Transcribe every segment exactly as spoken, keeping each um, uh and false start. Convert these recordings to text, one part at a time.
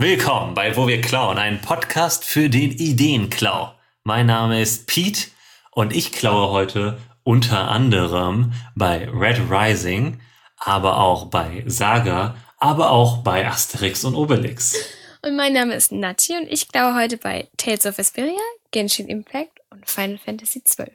Willkommen bei Wo wir klauen, ein Podcast für den Ideenklau. Mein Name ist Pete und ich klaue heute unter anderem bei Red Rising, aber auch bei Saga, aber auch bei Asterix und Obelix. Und mein Name ist Nachi und ich klaue heute bei Tales of Vesperia, Genshin Impact und Final Fantasy zwölf.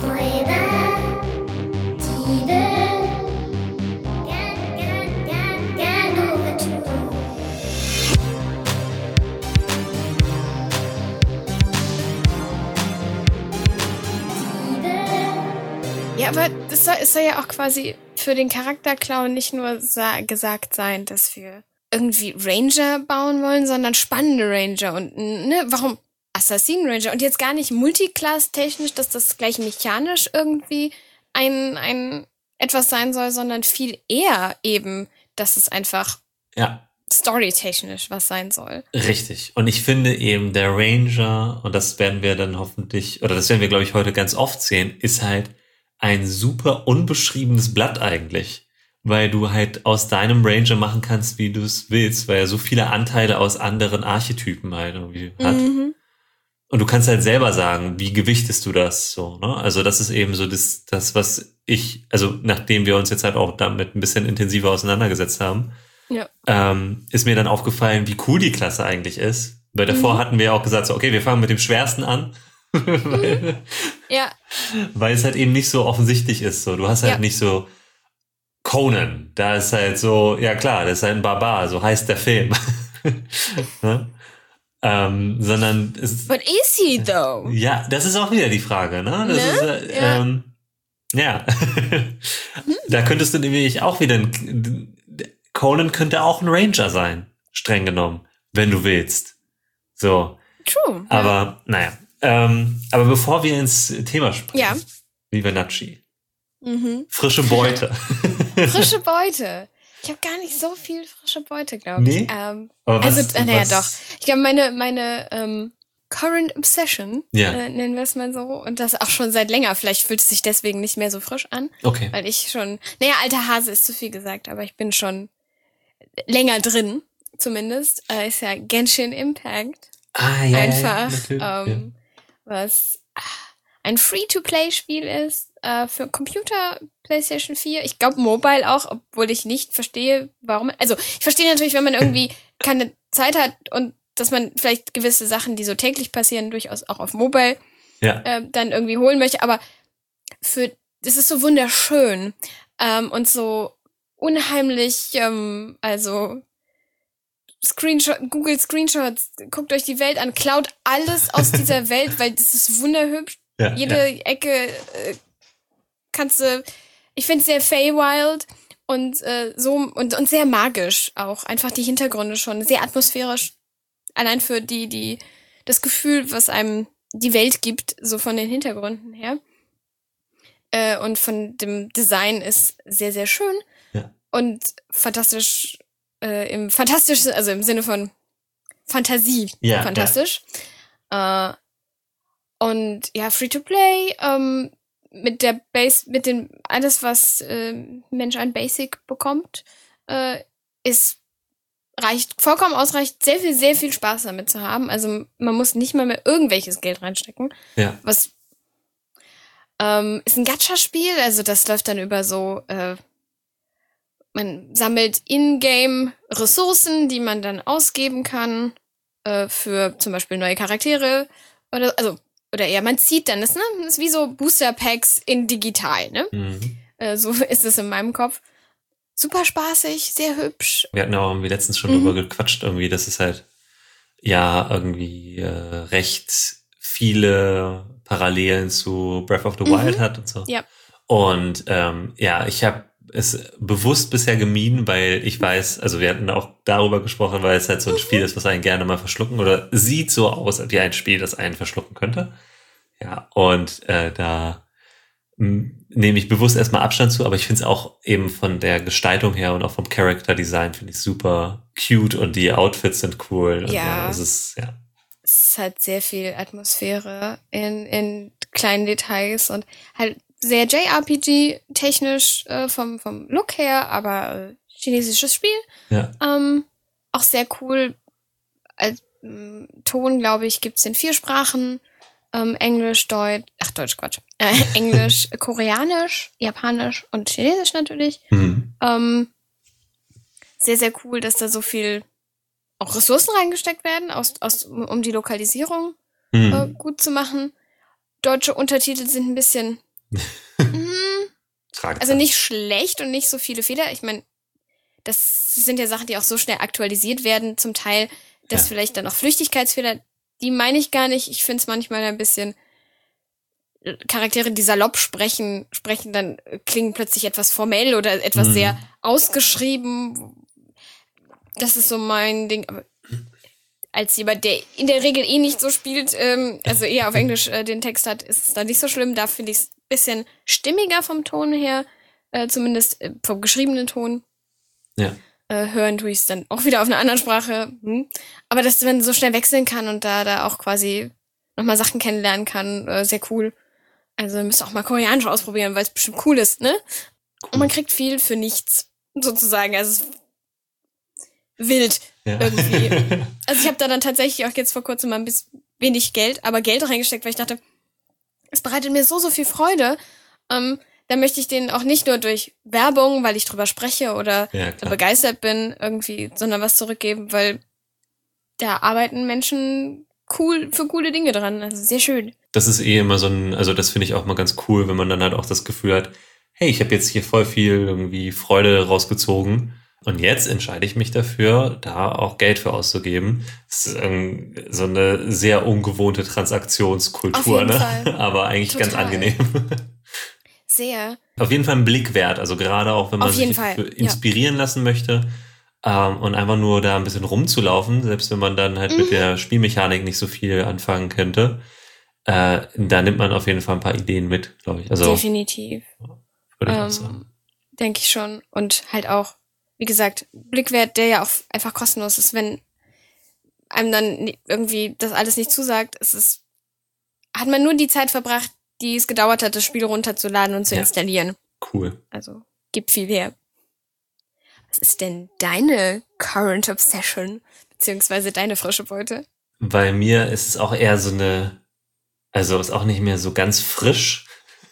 Ja, aber es soll, es soll ja auch quasi für den Charakterklau nicht nur sa- gesagt sein, dass wir irgendwie Ranger bauen wollen, sondern spannende Ranger und, ne, warum Assassin Ranger? Und jetzt gar nicht multiclass-technisch, dass das gleich mechanisch irgendwie ein, ein etwas sein soll, sondern viel eher eben, dass es einfach Ja. storytechnisch was sein soll. Richtig. Und ich finde eben, der Ranger, und das werden wir dann hoffentlich, oder das werden wir, glaube ich, heute ganz oft sehen, ist halt ein super unbeschriebenes Blatt eigentlich. Weil du halt aus deinem Ranger machen kannst, wie du es willst, weil er so viele Anteile aus anderen Archetypen halt irgendwie hat. Mhm. Und du kannst halt selber sagen, wie gewichtest du das so, ne? Also das ist eben so das, das, was ich, also nachdem wir uns jetzt halt auch damit ein bisschen intensiver auseinandergesetzt haben, Ja. ähm, ist mir dann aufgefallen, wie cool die Klasse eigentlich ist. Weil davor Mhm. hatten wir auch gesagt, so, okay, wir fangen mit dem Schwersten an. weil, Ja. weil es halt eben nicht so offensichtlich ist. So, du hast halt Ja. nicht so Conan, da ist halt so, ja klar, das ist halt ein Barbar, so heißt der Film. ne? ähm, sondern es, But is he though? ja, das ist auch wieder die Frage, ne? Das Ne? ist, äh, Ja. ähm, ja. Da könntest du nämlich auch wieder ein, Conan könnte auch ein Ranger sein, streng genommen, wenn du willst. So. True. Aber, ja. naja. Ähm, aber bevor wir ins Thema springen, Ja. lieber Nachi, Mhm. frische Beute. Frische Beute. Ich habe gar nicht so viel frische Beute, glaube ich. Nee? Ähm, Aber was, also, äh, naja, was, doch. Ich glaube, meine, meine ähm, Current Obsession, Ja. äh, nennen wir es mal so, und das auch schon seit länger. Vielleicht fühlt es sich deswegen nicht mehr so frisch an, Okay. weil ich schon, naja, alter Hase ist zu viel gesagt, aber ich bin schon länger drin, zumindest. Äh, ist ja Genshin Impact. Ah, ja, Einfach, ja, natürlich, ähm, was ah, ein Free-to-Play-Spiel ist, äh, für Computer, PlayStation vier. Ich glaube Mobile auch, obwohl ich nicht verstehe, warum. Also ich verstehe natürlich, wenn man irgendwie keine Zeit hat und dass man vielleicht gewisse Sachen, die so täglich passieren, durchaus auch auf Mobile ja. äh, dann irgendwie holen möchte. Aber für das ist so wunderschön ähm, und so unheimlich, ähm, also Screenshot, Google Screenshots, guckt euch die Welt an, klaut alles aus dieser Welt, weil das ist wunderhübsch. Ja, Jede ja. Ecke äh, kannst du, ich finde es sehr Feywild und äh, so und, und sehr magisch auch. Einfach die Hintergründe schon, sehr atmosphärisch. Allein für die, die, das Gefühl, was einem die Welt gibt, so von den Hintergründen her. Äh, und von dem Design ist sehr, sehr schön. Ja. Und fantastisch, äh, im fantastisch, also im Sinne von Fantasie, Ja, fantastisch. Äh, und ja, Free-to-Play, ähm, mit der Base, mit dem, alles, was äh, Mensch an Basic bekommt, äh, ist, reicht, vollkommen ausreicht, sehr viel, sehr viel Spaß damit zu haben. Also man muss nicht mal mehr irgendwelches Geld reinstecken. Ja. Was ähm, ist ein Gacha-Spiel, also das läuft dann über so, äh, man sammelt in-game Ressourcen, die man dann ausgeben kann äh, für zum Beispiel neue Charaktere oder also oder eher man zieht dann das, ne, das ist wie so Booster Packs in digital, ne? Mhm. Äh, so ist es in meinem Kopf. Super spaßig, sehr hübsch. Wir hatten ja auch irgendwie letztens schon Mhm. drüber gequatscht, irgendwie, dass es halt ja irgendwie äh, recht viele Parallelen zu Breath of the Wild Mhm. hat und so. Ja. Und ähm, ja, ich habe es bewusst bisher gemieden, weil ich weiß, also wir hatten auch darüber gesprochen, weil es halt so ein Spiel ist, was einen gerne mal verschlucken oder sieht so aus wie ein Spiel, das einen verschlucken könnte. Ja, und äh, da m, nehme ich bewusst erstmal Abstand zu, aber ich finde es auch eben von der Gestaltung her und auch vom Character Design finde ich super cute und die Outfits sind cool. Und Ja. es ist, ja. Es hat sehr viel Atmosphäre in, in kleinen Details und halt sehr J R P G-technisch äh, vom, vom Look her, aber äh, chinesisches Spiel. Ja. Ähm, auch sehr cool als ähm, Ton, glaube ich, gibt's in vier Sprachen. Ähm, Englisch, Deutsch, ach Deutsch, Quatsch. Äh, Englisch, Koreanisch, Japanisch und Chinesisch natürlich. Mhm. Ähm, sehr, sehr cool, dass da so viel auch Ressourcen reingesteckt werden, aus, aus, um die Lokalisierung Mhm. äh, gut zu machen. Deutsche Untertitel sind ein bisschen mh, also nicht schlecht und nicht so viele Fehler. Ich meine, das sind ja Sachen, die auch so schnell aktualisiert werden. Zum Teil, dass Ja. vielleicht dann auch Flüchtigkeitsfehler, die meine ich gar nicht. Ich finde es manchmal ein bisschen, Charaktere, die salopp sprechen, sprechen dann, äh, klingen plötzlich etwas formell oder etwas Mhm. sehr ausgeschrieben. Das ist so mein Ding. Aber als jemand, der in der Regel eh nicht so spielt, ähm, also eher auf Englisch äh, den Text hat, ist es dann nicht so schlimm. Da finde ich es ein bisschen stimmiger vom Ton her, äh, zumindest äh, vom geschriebenen Ton. Ja. Äh, hören tue ich es dann auch wieder auf einer anderen Sprache. Hm. Aber dass man so schnell wechseln kann und da, da auch quasi nochmal Sachen kennenlernen kann, äh, sehr cool. Also ihr müsst auch mal Koreanisch ausprobieren, weil es bestimmt cool ist, ne? Und man kriegt viel für nichts, sozusagen. Also es ist wild Ja. irgendwie. Also ich habe da dann tatsächlich auch jetzt vor kurzem mal ein bisschen wenig Geld, aber Geld reingesteckt, weil ich dachte, es bereitet mir so, so viel Freude. Ähm, da möchte ich denen auch nicht nur durch Werbung, weil ich drüber spreche oder Ja, da klar. begeistert bin irgendwie, sondern was zurückgeben, weil da arbeiten Menschen cool für coole Dinge dran. Also sehr schön. Das ist eh immer so ein, also das finde ich auch mal ganz cool, wenn man dann halt auch das Gefühl hat, hey, ich habe jetzt hier voll viel irgendwie Freude rausgezogen und jetzt entscheide ich mich dafür, da auch Geld für auszugeben. Das ist ähm, so eine sehr ungewohnte Transaktionskultur, Auf jeden ne? Fall. Aber eigentlich Total. ganz angenehm. Sehr. Auf jeden Fall ein Blick wert, also gerade auch, wenn man Auf jeden sich Fall, für- ja. inspirieren lassen möchte ähm, und einfach nur da ein bisschen rumzulaufen, selbst wenn man dann halt Mhm. mit der Spielmechanik nicht so viel anfangen könnte, äh, da nimmt man auf jeden Fall ein paar Ideen mit, glaube ich. Also Definitiv. würde ich auch Ähm, sagen. denke ich schon. Und halt auch, wie gesagt, Blickwert, der ja auch einfach kostenlos ist, wenn einem dann ni- irgendwie das alles nicht zusagt, es ist, hat man nur die Zeit verbracht, die es gedauert hat, das Spiel runterzuladen und zu Ja. installieren. Cool. Also, gibt viel her. Was ist denn deine Current Obsession? Beziehungsweise deine frische Beute? Bei mir ist es auch eher so eine, also ist auch nicht mehr so ganz frisch,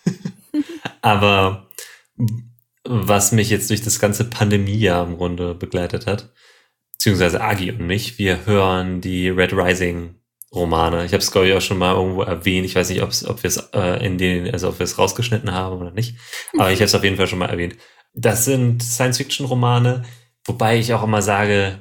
aber was mich jetzt durch das ganze Pandemiejahr im Grunde begleitet hat, beziehungsweise Agi und mich, wir hören die Red Rising Romane. Ich habe es, glaube ich, auch schon mal irgendwo erwähnt. Ich weiß nicht, ob's, ob wir es äh, in den, also ob wir es rausgeschnitten haben oder nicht, aber ich habe es auf jeden Fall schon mal erwähnt. Das sind Science-Fiction-Romane, wobei ich auch immer sage,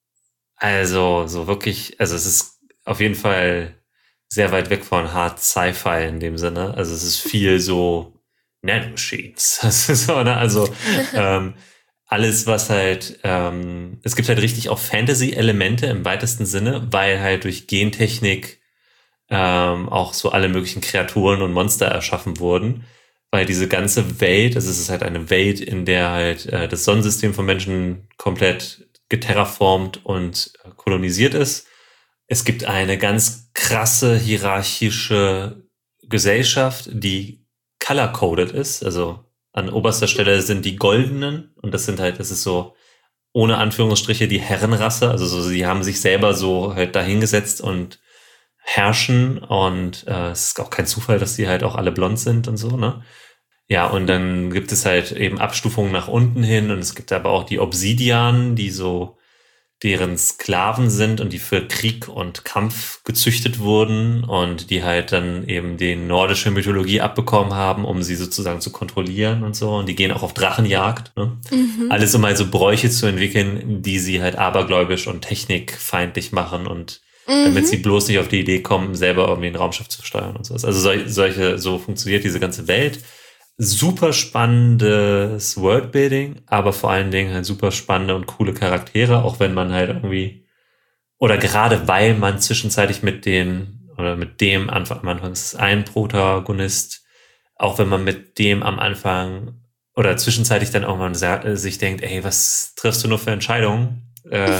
also so wirklich, also es ist auf jeden Fall sehr weit weg von Hard Sci-Fi in dem Sinne. Also es ist viel so Nanomachines. Das ist so, ne? Also ähm, alles, was halt, ähm, es gibt halt richtig auch Fantasy-Elemente im weitesten Sinne, weil halt durch Gentechnik ähm, auch so alle möglichen Kreaturen und Monster erschaffen wurden. Weil diese ganze Welt, also es ist halt eine Welt, in der halt äh, das Sonnensystem von Menschen komplett geterraformt und äh, kolonisiert ist. Es gibt eine ganz krasse hierarchische Gesellschaft, die color-coded ist. Also an oberster Stelle sind die Goldenen und das sind halt, das ist so ohne Anführungsstriche die Herrenrasse. Also so, sie haben sich selber so halt dahingesetzt und herrschen und äh, es ist auch kein Zufall, dass die halt auch alle blond sind und so, ne? Ja, und dann gibt es halt eben Abstufungen nach unten hin und es gibt aber auch die Obsidianen, die so deren Sklaven sind und die für Krieg und Kampf gezüchtet wurden und die halt dann eben die nordische Mythologie abbekommen haben, um sie sozusagen zu kontrollieren und so. Und die gehen auch auf Drachenjagd, ne? Mhm. Alles, um halt so Bräuche zu entwickeln, die sie halt abergläubisch und technikfeindlich machen und damit sie bloß nicht auf die Idee kommen, selber irgendwie ein Raumschiff zu steuern und sowas. Also sol- solche, so funktioniert diese ganze Welt. Super spannendes Worldbuilding, aber vor allen Dingen halt super spannende und coole Charaktere, auch wenn man halt irgendwie, oder gerade weil man zwischenzeitlich mit den, oder mit dem Anfang, am Anfang ist es ein Protagonist, auch wenn man mit dem am Anfang oder zwischenzeitlich dann irgendwann sa- sich denkt, ey, was triffst du nur für Entscheidungen? Äh,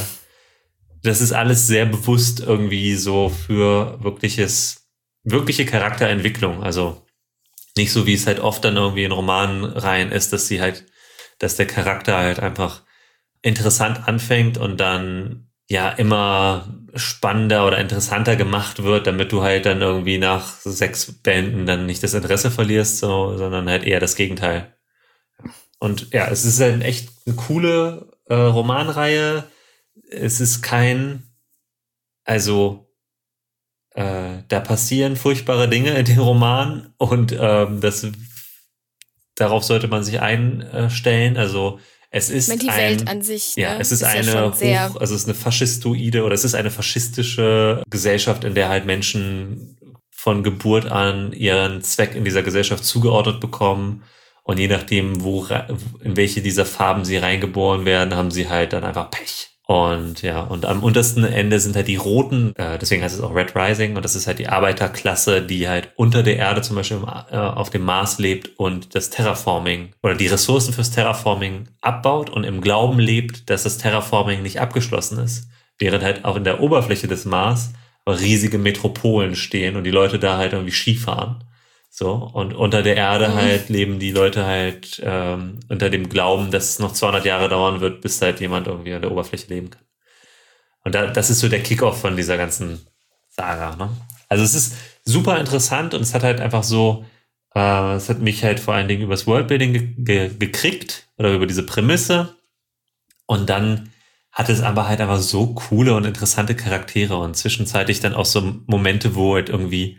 das ist alles sehr bewusst irgendwie so für wirkliches, wirkliche Charakterentwicklung. Also nicht so, wie es halt oft dann irgendwie in Romanreihen ist, dass sie halt, dass der Charakter halt einfach interessant anfängt und dann ja immer spannender oder interessanter gemacht wird, damit du halt dann irgendwie nach sechs Bänden dann nicht das Interesse verlierst, so, sondern halt eher das Gegenteil. Und ja, es ist halt echt eine coole äh, Romanreihe. Es ist kein, also äh, da passieren furchtbare Dinge in dem Roman und ähm, das darauf sollte man sich einstellen. Also es ist Ich meine, die ein, Welt an sich, ja, ne, es ist, ist ja eine schon sehr- hoch, also es ist eine faschistoide oder es ist eine faschistische Gesellschaft, in der halt Menschen von Geburt an ihren Zweck in dieser Gesellschaft zugeordnet bekommen und je nachdem, wo re- in welche dieser Farben sie reingeboren werden, haben sie halt dann einfach Pech. Und ja, und am untersten Ende sind halt die Roten, äh, deswegen heißt es auch Red Rising, und das ist halt die Arbeiterklasse, die halt unter der Erde zum Beispiel im, äh, auf dem Mars lebt und das Terraforming oder die Ressourcen fürs Terraforming abbaut und im Glauben lebt, dass das Terraforming nicht abgeschlossen ist. Während halt auch in der Oberfläche des Mars riesige Metropolen stehen und die Leute da halt irgendwie Ski fahren. So, und unter der Erde Mhm. halt leben die Leute halt ähm, unter dem Glauben, dass es noch zweihundert Jahre dauern wird, bis halt jemand irgendwie an der Oberfläche leben kann. Und da, das ist so der Kickoff von dieser ganzen Saga. Ne? Also es ist super interessant und es hat halt einfach so, äh, es hat mich halt vor allen Dingen übers Worldbuilding ge ge gekriegt oder über diese Prämisse. Und dann hat es aber halt einfach so coole und interessante Charaktere und zwischenzeitlich dann auch so Momente, wo halt irgendwie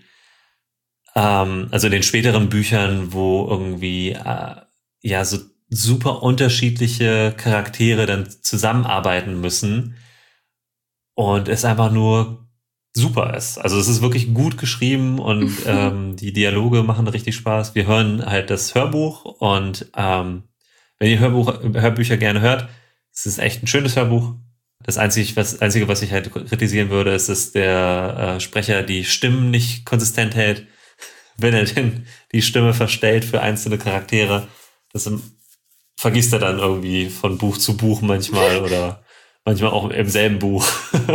ähm, also in den späteren Büchern, wo irgendwie äh, ja so super unterschiedliche Charaktere dann zusammenarbeiten müssen und es einfach nur super ist. Also es ist wirklich gut geschrieben und ähm, die Dialoge machen richtig Spaß. Wir hören halt das Hörbuch und ähm, wenn ihr Hörbuch, Hörbücher gerne hört, es ist echt ein schönes Hörbuch. Das Einzige, was, Einzige, was ich halt kritisieren würde, ist, dass der äh, Sprecher die Stimmen nicht konsistent hält. Wenn er denn die Stimme verstellt für einzelne Charaktere, das vergisst er dann irgendwie von Buch zu Buch manchmal oder manchmal auch im selben Buch.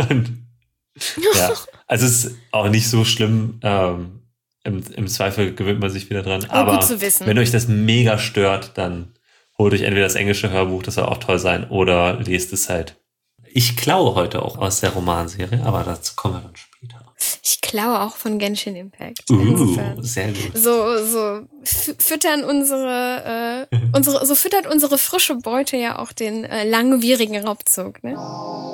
Ja, also es ist auch nicht so schlimm. Ähm, im, Im Zweifel gewöhnt man sich wieder dran. Oh, Aber gut zu wissen. wenn euch das mega stört, dann holt euch entweder das englische Hörbuch, das soll auch toll sein, oder lest es halt. Ich klaue heute auch aus der Romanserie, aber dazu kommen wir dann später. Ich klaue auch von Genshin Impact. Uh, Insofern. sehr gut. So, so füttern unsere, äh, unsere, so füttert unsere frische Beute ja auch den äh, langwierigen Raubzug, ne?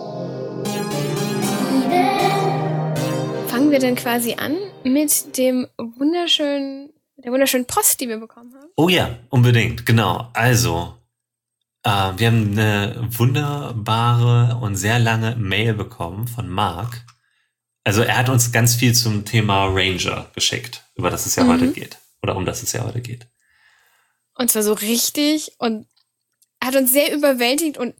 Fangen wir denn quasi an mit dem wunderschönen, der wunderschönen Post, die wir bekommen haben? Oh ja, unbedingt, genau. Also, äh, wir haben eine wunderbare und sehr lange Mail bekommen von Marc. Also er hat uns ganz viel zum Thema Ranger geschickt, über das es ja mhm. heute geht. Oder um das es ja heute geht. Und zwar so richtig und hat uns sehr überwältigt und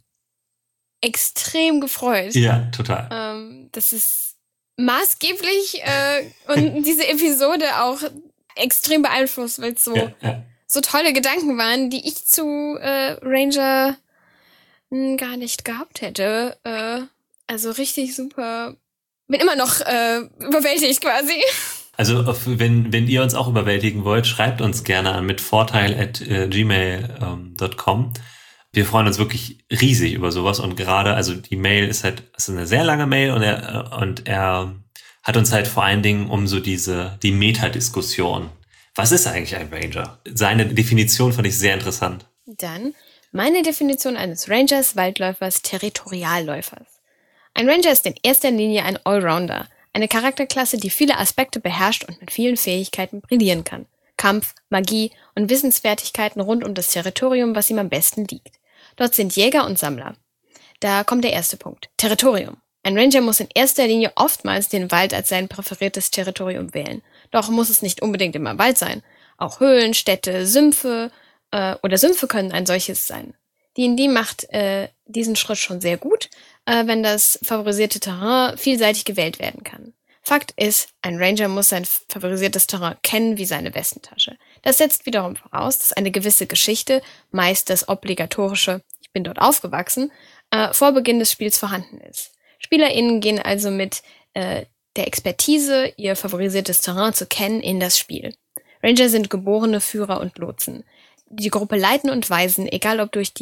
extrem gefreut. Ja, total. Ähm, das ist maßgeblich äh, und diese Episode auch extrem beeinflusst, weil es so, ja, ja. so tolle Gedanken waren, die ich zu äh, Ranger mh, gar nicht gehabt hätte. Äh, also richtig super. Bin immer noch äh, überwältigt quasi. Also wenn, wenn ihr uns auch überwältigen wollt, schreibt uns gerne an mit vorteil at gmail dot com. Wir freuen uns wirklich riesig über sowas und gerade, also die Mail ist halt, ist eine sehr lange Mail und er, und er hat uns halt vor allen Dingen um so diese, die Metadiskussion. Was ist eigentlich ein Ranger? Seine Definition fand ich sehr interessant. Dann meine Definition eines Rangers, Waldläufers, Territorialläufers. Ein Ranger ist in erster Linie ein Allrounder, eine Charakterklasse, die viele Aspekte beherrscht und mit vielen Fähigkeiten brillieren kann. Kampf, Magie und Wissensfertigkeiten rund um das Territorium, was ihm am besten liegt. Dort sind Jäger und Sammler. Da kommt der erste Punkt. Territorium. Ein Ranger muss in erster Linie oftmals den Wald als sein präferiertes Territorium wählen. Doch muss es nicht unbedingt immer Wald sein. Auch Höhlen, Städte, Sümpfe äh, oder Sümpfe können ein solches sein. D und D macht äh, diesen Schritt schon sehr gut, äh, wenn das favorisierte Terrain vielseitig gewählt werden kann. Fakt ist, ein Ranger muss sein favorisiertes Terrain kennen wie seine Westentasche. Das setzt wiederum voraus, dass eine gewisse Geschichte, meist das obligatorische, ich bin dort aufgewachsen, äh, vor Beginn des Spiels vorhanden ist. SpielerInnen gehen also mit äh, der Expertise, ihr favorisiertes Terrain zu kennen, in das Spiel. Ranger sind geborene Führer und Lotsen, die die Gruppe leiten und weisen, egal ob durch die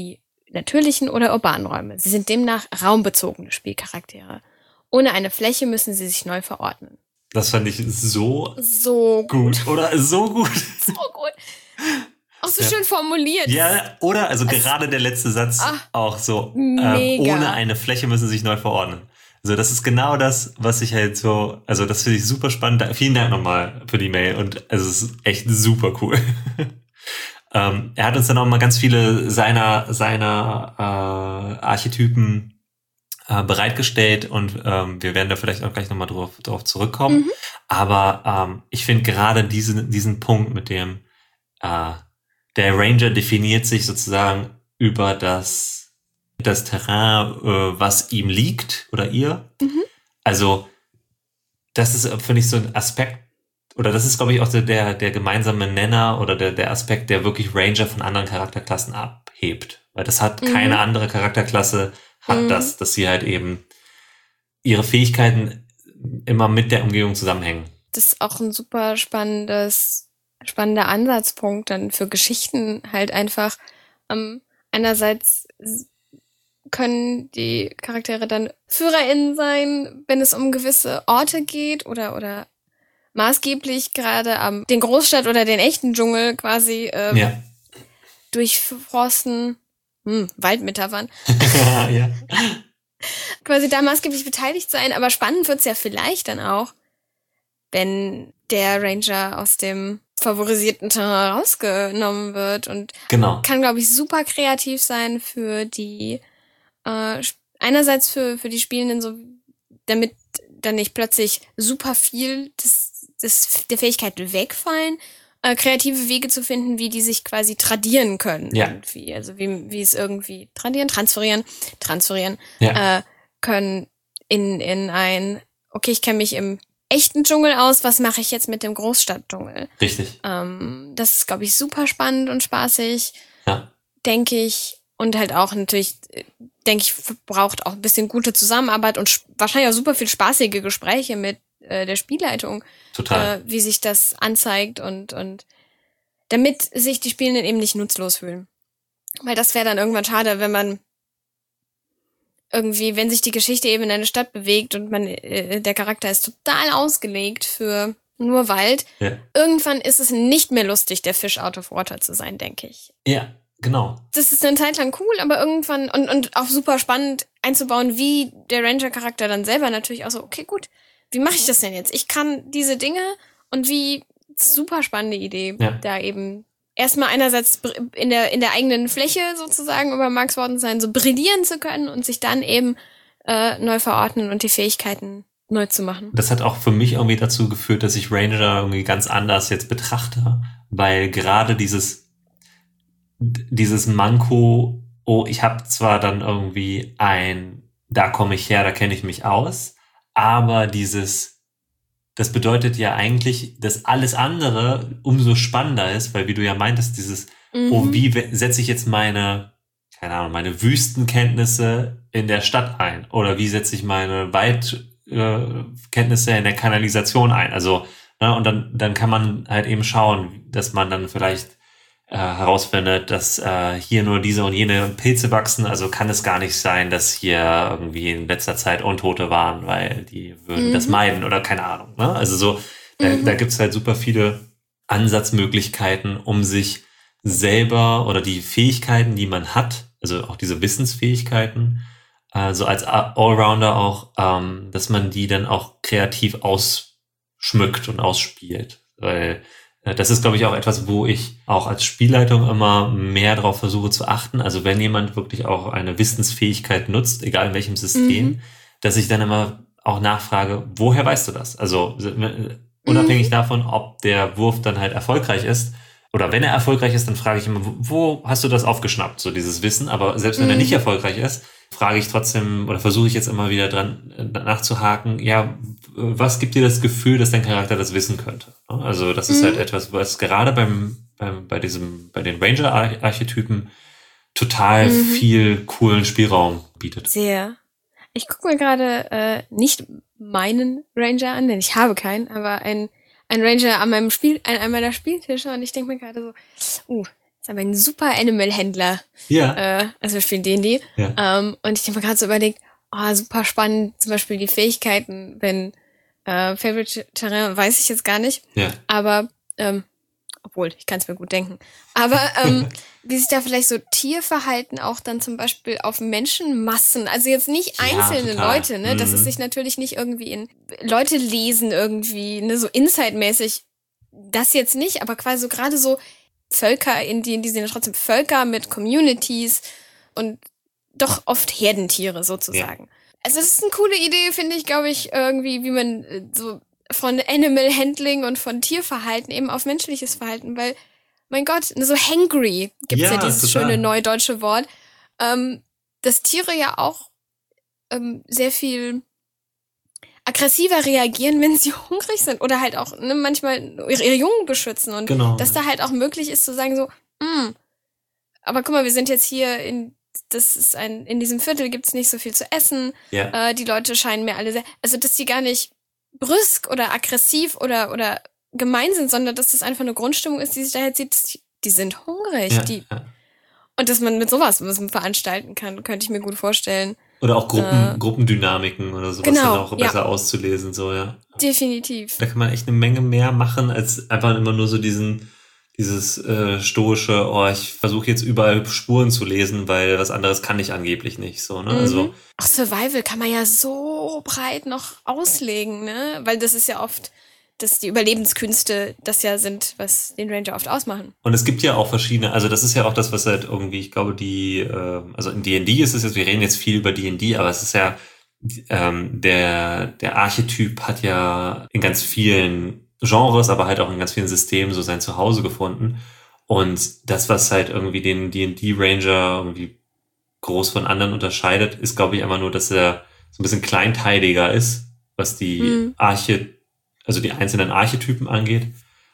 natürlichen oder urbanen Räume. Sie sind demnach raumbezogene Spielcharaktere. Ohne eine Fläche müssen sie sich neu verordnen. Das fand ich so, so gut. gut. Oder so gut. So gut. Auch so ja. schön formuliert. Ja, oder also es, gerade der letzte Satz ach, auch so. Ähm, ohne eine Fläche müssen sie sich neu verordnen. Also das ist genau das, was ich halt so, also das finde ich super spannend. Vielen Dank nochmal für die Mail und also es ist echt super cool. ähm, er hat uns dann auch mal ganz viele seiner, seiner äh, Archetypen äh, bereitgestellt und ähm, wir werden da vielleicht auch gleich nochmal drauf, drauf zurückkommen. Mhm. Aber ähm, ich finde gerade diesen, diesen Punkt mit dem, äh, der Ranger definiert sich sozusagen über das das Terrain, äh, was ihm liegt oder ihr. Mhm. Also das ist, finde ich, so ein Aspekt, oder das ist, glaube ich, auch so der, der gemeinsame Nenner oder der, der Aspekt, der wirklich Ranger von anderen Charakterklassen abhebt. Weil das hat mhm. keine andere Charakterklasse, hat mhm. das, dass sie halt eben ihre Fähigkeiten immer mit der Umgebung zusammenhängen. Das ist auch ein super spannendes, spannender Ansatzpunkt dann für Geschichten halt einfach. Ähm, einerseits können die Charaktere dann FührerInnen sein, wenn es um gewisse Orte geht oder oder maßgeblich gerade am den Großstadt oder den echten Dschungel quasi ähm, ja. durchforsten, hm, Waldmetaphern. ja. Quasi da maßgeblich beteiligt sein, aber spannend wird's ja vielleicht dann auch, wenn der Ranger aus dem favorisierten Terrain rausgenommen wird und genau. kann, glaube ich, super kreativ sein für die Äh, einerseits für für die Spielenden, so damit dann nicht plötzlich super viel des, des, der Fähigkeiten wegfallen, äh, kreative Wege zu finden, wie die sich quasi tradieren können. Ja. Irgendwie. Also wie wie es irgendwie tradieren, transferieren, transferieren ja. äh, können in in ein, okay, ich kenne mich im echten Dschungel aus, was mache ich jetzt mit dem Großstadtdschungel? Richtig. Ähm, das ist, glaube ich, super spannend und spaßig, ja. denke ich. Und halt auch natürlich, denke ich, braucht auch ein bisschen gute Zusammenarbeit und sp- wahrscheinlich auch super viel spaßige Gespräche mit äh, der Spielleitung. Total. Äh, wie sich das anzeigt und und damit sich die Spielenden eben nicht nutzlos fühlen. Weil das wäre dann irgendwann schade, wenn man irgendwie, wenn sich die Geschichte eben in eine Stadt bewegt und man äh, der Charakter ist total ausgelegt für nur Wald. Ja. Irgendwann ist es nicht mehr lustig, der Fish out of water zu sein, denke ich. Ja. Genau. Das ist eine Zeit lang cool, aber irgendwann und und auch super spannend einzubauen, wie der Ranger-Charakter dann selber natürlich auch so, okay, gut, wie mache ich das denn jetzt? Ich kann diese Dinge und wie, super spannende Idee, ja. da eben erstmal einerseits in der in der eigenen Fläche sozusagen über Marx Worten sein, so brillieren zu können und sich dann eben äh, neu verordnen und die Fähigkeiten neu zu machen. Das hat auch für mich irgendwie dazu geführt, dass ich Ranger irgendwie ganz anders jetzt betrachte, weil gerade dieses dieses Manko, oh, ich habe zwar dann irgendwie ein, da komme ich her, da kenne ich mich aus, aber dieses, das bedeutet ja eigentlich, dass alles andere umso spannender ist, weil wie du ja meintest, dieses, mhm. oh, wie setze ich jetzt meine, keine Ahnung, meine Wüstenkenntnisse in der Stadt ein oder wie setze ich meine Waldkenntnisse äh, in der Kanalisation ein, also, ne, und dann, dann kann man halt eben schauen, dass man dann vielleicht Äh, herausfindet, dass äh, hier nur diese und jene Pilze wachsen, also kann es gar nicht sein, dass hier irgendwie in letzter Zeit Untote waren, weil die würden mhm. das meiden oder keine Ahnung. Ne? Also so, da, mhm. da gibt's halt super viele Ansatzmöglichkeiten, um sich selber oder die Fähigkeiten, die man hat, also auch diese Wissensfähigkeiten, äh, so als Allrounder auch, ähm, dass man die dann auch kreativ ausschmückt und ausspielt, weil das ist, glaube ich, auch etwas, wo ich auch als Spielleitung immer mehr darauf versuche zu achten. Also wenn jemand wirklich auch eine Wissensfähigkeit nutzt, egal in welchem System, mhm. dass ich dann immer auch nachfrage, woher weißt du das? Also unabhängig mhm. davon, ob der Wurf dann halt erfolgreich ist oder wenn er erfolgreich ist, dann frage ich immer, wo hast du das aufgeschnappt, so dieses Wissen? Aber selbst wenn mhm. er nicht erfolgreich ist, frage ich trotzdem oder versuche ich jetzt immer wieder dran nachzuhaken, ja, was gibt dir das Gefühl, dass dein Charakter das wissen könnte? Also das ist mhm. halt etwas, was gerade beim, beim bei diesem bei den Ranger-Archetypen total mhm. viel coolen Spielraum bietet. Sehr. Ich gucke mir gerade äh, nicht meinen Ranger an, denn ich habe keinen, aber ein ein Ranger an meinem Spiel, an einem meiner Spieltische und ich denke mir gerade so, uh, ist aber ein super Animal-Händler. Ja. Äh, also wir spielen D und D. Ja. Ähm, und ich habe mir gerade so überlegt, oh, super spannend, zum Beispiel die Fähigkeiten, wenn äh, Favorite Terrain, weiß ich jetzt gar nicht. Ja. Aber, ähm, obwohl, ich kann es mir gut denken. Aber ähm, wie sich da vielleicht so Tierverhalten auch dann zum Beispiel auf Menschenmassen, also jetzt nicht einzelne ja, Leute, ne, mhm. dass es sich natürlich nicht irgendwie in Leute lesen irgendwie, ne, so Inside-mäßig, das jetzt nicht, aber quasi so gerade so Völker, in die, in die sind ja trotzdem Völker mit Communities und doch oft Herdentiere sozusagen. Ja. Also das ist eine coole Idee, finde ich, glaube ich, irgendwie, wie man äh, so von Animal Handling und von Tierverhalten eben auf menschliches Verhalten, weil, mein Gott, so hangry gibt's ja, ja dieses total. schöne neudeutsche Wort, ähm, dass Tiere ja auch ähm, sehr viel aggressiver reagieren, wenn sie hungrig sind oder halt auch ne, manchmal ihre, ihre Jungen beschützen und genau. dass da halt auch möglich ist zu sagen so, mm, aber guck mal, wir sind jetzt hier in, das ist ein, in diesem Viertel gibt's nicht so viel zu essen, ja. äh, die Leute scheinen mir alle sehr, also dass die gar nicht brüsk oder aggressiv oder oder gemein sind, sondern dass das einfach eine Grundstimmung ist, die sich da jetzt sieht, die sind hungrig, ja, die ja. und dass man mit sowas was man veranstalten kann, könnte ich mir gut vorstellen. Oder auch Gruppen, äh, Gruppendynamiken oder sowas genau, dann auch besser ja. auszulesen, so, ja. Definitiv. Da kann man echt eine Menge mehr machen, als einfach immer nur so diesen, dieses äh, stoische, oh, ich versuche jetzt überall Spuren zu lesen, weil was anderes kann ich angeblich nicht, so, ne, mhm. also. Auch Survival kann man ja so breit noch auslegen, ne, weil das ist ja oft, dass die Überlebenskünste das ja sind, was den Ranger oft ausmachen. Und es gibt ja auch verschiedene, also das ist ja auch das, was halt irgendwie, ich glaube, die, äh, also in D und D ist es jetzt, wir reden jetzt viel über D und D, aber es ist ja, ähm, der, der Archetyp hat ja in ganz vielen Genres, aber halt auch in ganz vielen Systemen so sein Zuhause gefunden. Und das, was halt irgendwie den D und D-Ranger irgendwie groß von anderen unterscheidet, ist, glaube ich, einfach nur, dass er so ein bisschen kleinteiliger ist, was die mhm. Arche, also die einzelnen Archetypen angeht.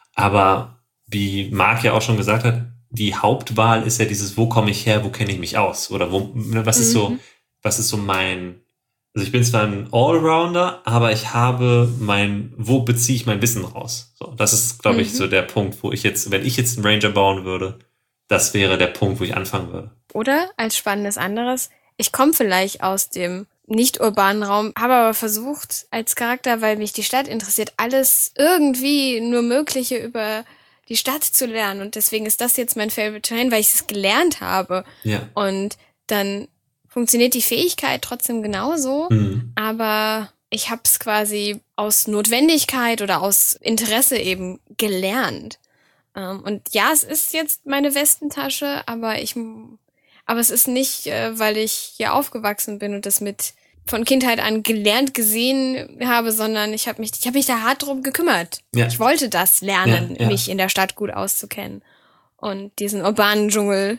Aber wie Marc ja auch schon gesagt hat, die Hauptwahl ist ja dieses, wo komme ich her, wo kenne ich mich aus? Oder wo, was ist so, was ist so mein, also ich bin zwar ein Allrounder, aber ich habe mein, wo beziehe ich mein Wissen raus? So, das ist, glaube mhm. ich, so der Punkt, wo ich jetzt, wenn ich jetzt einen Ranger bauen würde, das wäre der Punkt, wo ich anfangen würde. Oder als spannendes anderes, ich komme vielleicht aus dem nicht-urbanen Raum, habe aber versucht, als Charakter, weil mich die Stadt interessiert, alles irgendwie nur Mögliche über die Stadt zu lernen. Und deswegen ist das jetzt mein Favorite Terrain, weil ich es gelernt habe. Ja. Und dann funktioniert die Fähigkeit trotzdem genauso, mhm. aber ich habe es quasi aus Notwendigkeit oder aus Interesse eben gelernt. Ähm, und ja, es ist jetzt meine Westentasche, aber ich, aber es ist nicht, äh, weil ich hier aufgewachsen bin und das mit von Kindheit an gelernt gesehen habe, sondern ich habe mich, ich habe mich da hart drum gekümmert. Ja. Ich wollte das lernen, ja, ja. mich in der Stadt gut auszukennen und diesen urbanen Dschungel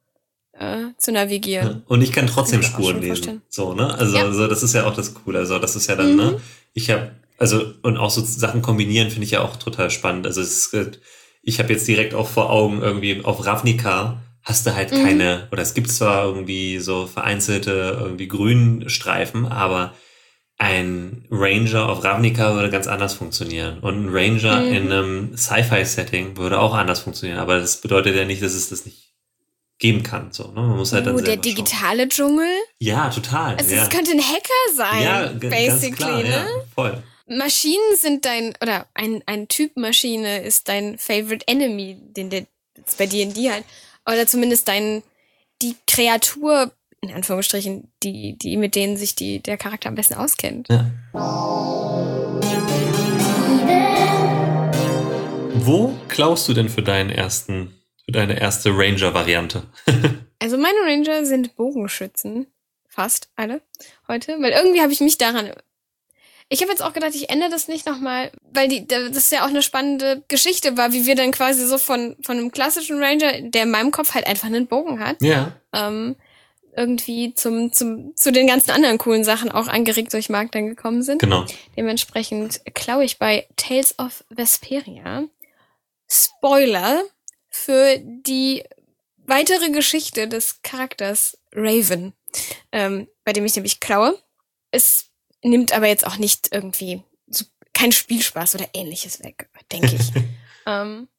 Äh, zu navigieren. Ja, und ich kann trotzdem kann Spuren lesen. Vorstellen. So, ne? Also, ja. also das ist ja auch das Coole. Also das ist ja dann, mhm. ne? Ich habe, also, und auch so Sachen kombinieren finde ich ja auch total spannend. Also es ist, ich habe jetzt direkt auch vor Augen irgendwie auf Ravnica hast du halt mhm. keine, oder es gibt zwar irgendwie so vereinzelte irgendwie Grünstreifen, aber ein Ranger auf Ravnica würde ganz anders funktionieren. Und ein Ranger mhm. in einem Sci-Fi-Setting würde auch anders funktionieren. Aber das bedeutet ja nicht, dass es das nicht geben kann, so, ne? Man muss halt dann oh, der digitale schauen. Dschungel? Ja, total. Also ja. es könnte ein Hacker sein, ja, g- basically, ganz klar, ne? Ja, voll. Maschinen sind dein, oder ein, ein Typ Maschine ist dein Favorite Enemy, den der jetzt bei D und D halt, oder zumindest dein, die Kreatur, in Anführungsstrichen, die, die, mit denen sich die, der Charakter am besten auskennt. Ja. Wo klaust du denn für deinen ersten Für deine erste Ranger-Variante? Also meine Ranger sind Bogenschützen. Fast alle heute. Weil irgendwie habe ich mich daran... Ich habe jetzt auch gedacht, ich ändere das nicht nochmal, weil die, das ja auch eine spannende Geschichte war, wie wir dann quasi so von, von einem klassischen Ranger, der in meinem Kopf halt einfach einen Bogen hat, ja. ähm, irgendwie zum, zum, zu den ganzen anderen coolen Sachen auch angeregt durch Marc dann gekommen sind. Genau. Dementsprechend klaue ich bei Tales of Vesperia. Spoiler für die weitere Geschichte des Charakters Raven, ähm, bei dem ich nämlich klaue. Es nimmt aber jetzt auch nicht irgendwie so, kein Spielspaß oder ähnliches weg, denke ich. ähm,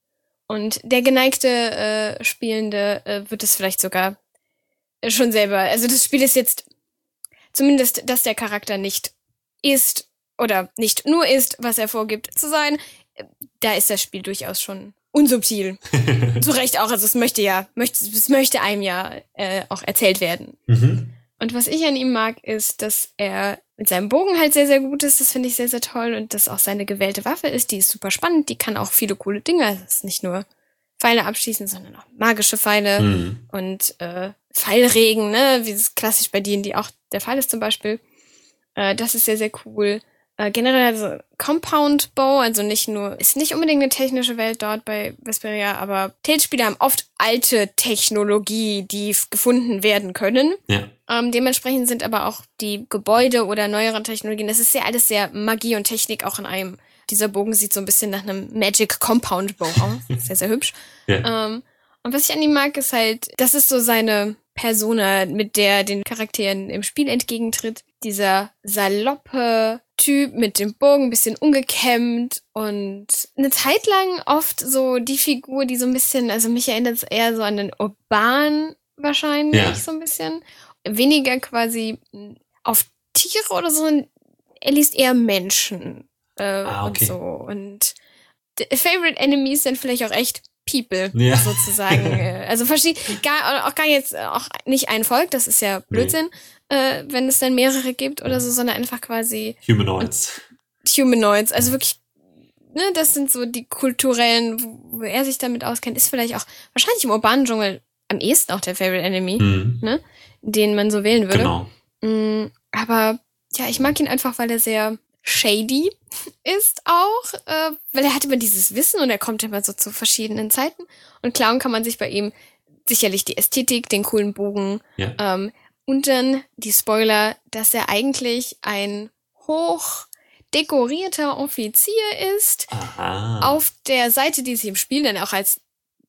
Und der geneigte äh, Spielende äh, wird es vielleicht sogar schon selber. Also das Spiel ist jetzt zumindest, dass der Charakter nicht ist oder nicht nur ist, was er vorgibt zu sein. Da ist das Spiel durchaus schon unsubtil. Zu Recht auch. Also es möchte ja, möchte, es möchte einem ja äh, auch erzählt werden. Mhm. Und was ich an ihm mag, ist, dass er mit seinem Bogen halt sehr, sehr gut ist. Das finde ich sehr, sehr toll. Und dass auch seine gewählte Waffe ist. Die ist super spannend. Die kann auch viele coole Dinge. Das ist nicht nur Pfeile abschießen, sondern auch magische Pfeile Mhm. und äh, Pfeilregen, ne? Wie es klassisch bei D und D auch der Fall ist zum Beispiel. Äh, das ist sehr, sehr cool. Äh, generell also Compound Bow, also nicht nur, ist nicht unbedingt eine technische Welt dort bei Vesperia, aber Tales-Spiele haben oft alte Technologie, die f- gefunden werden können. Ja. Ähm, dementsprechend sind aber auch die Gebäude oder neuere Technologien, das ist ja alles sehr Magie und Technik auch in einem. Dieser Bogen sieht so ein bisschen nach einem Magic Compound Bow aus. Sehr, sehr hübsch. Ja. Ähm, und was ich an ihm mag, ist halt, das ist so seine Persona, mit der den Charakteren im Spiel entgegentritt. Dieser saloppe Typ mit dem Bogen, ein bisschen ungekämmt und eine Zeit lang oft so die Figur, die so ein bisschen, also mich erinnert es eher so an den Urban wahrscheinlich, Ja. so ein bisschen. Weniger quasi auf Tiere oder so, er liest eher Menschen äh, Ah, okay. und so. Und the Favorite Enemies sind vielleicht auch echt People, Ja. sozusagen. Äh, also verschied- gar, auch gar jetzt äh, auch nicht ein Volk, das ist ja Blödsinn, äh, wenn es dann mehrere gibt oder so, sondern einfach quasi Humanoids. Humanoids. Also wirklich, ne, das sind so die kulturellen, wo, wo er sich damit auskennt, ist vielleicht auch wahrscheinlich im urbanen Dschungel am ehesten auch der Favorite Enemy, Mhm. ne, den man so wählen würde. Genau. Mm, aber ja, ich mag ihn einfach, weil er sehr shady ist auch, äh, weil er hat immer dieses Wissen und er kommt immer so zu verschiedenen Zeiten. Und klauen kann man sich bei ihm sicherlich die Ästhetik, den coolen Bogen Ja. ähm, und dann die Spoiler, dass er eigentlich ein hoch dekorierter Offizier ist, Aha. auf der Seite, die sich im Spiel dann auch als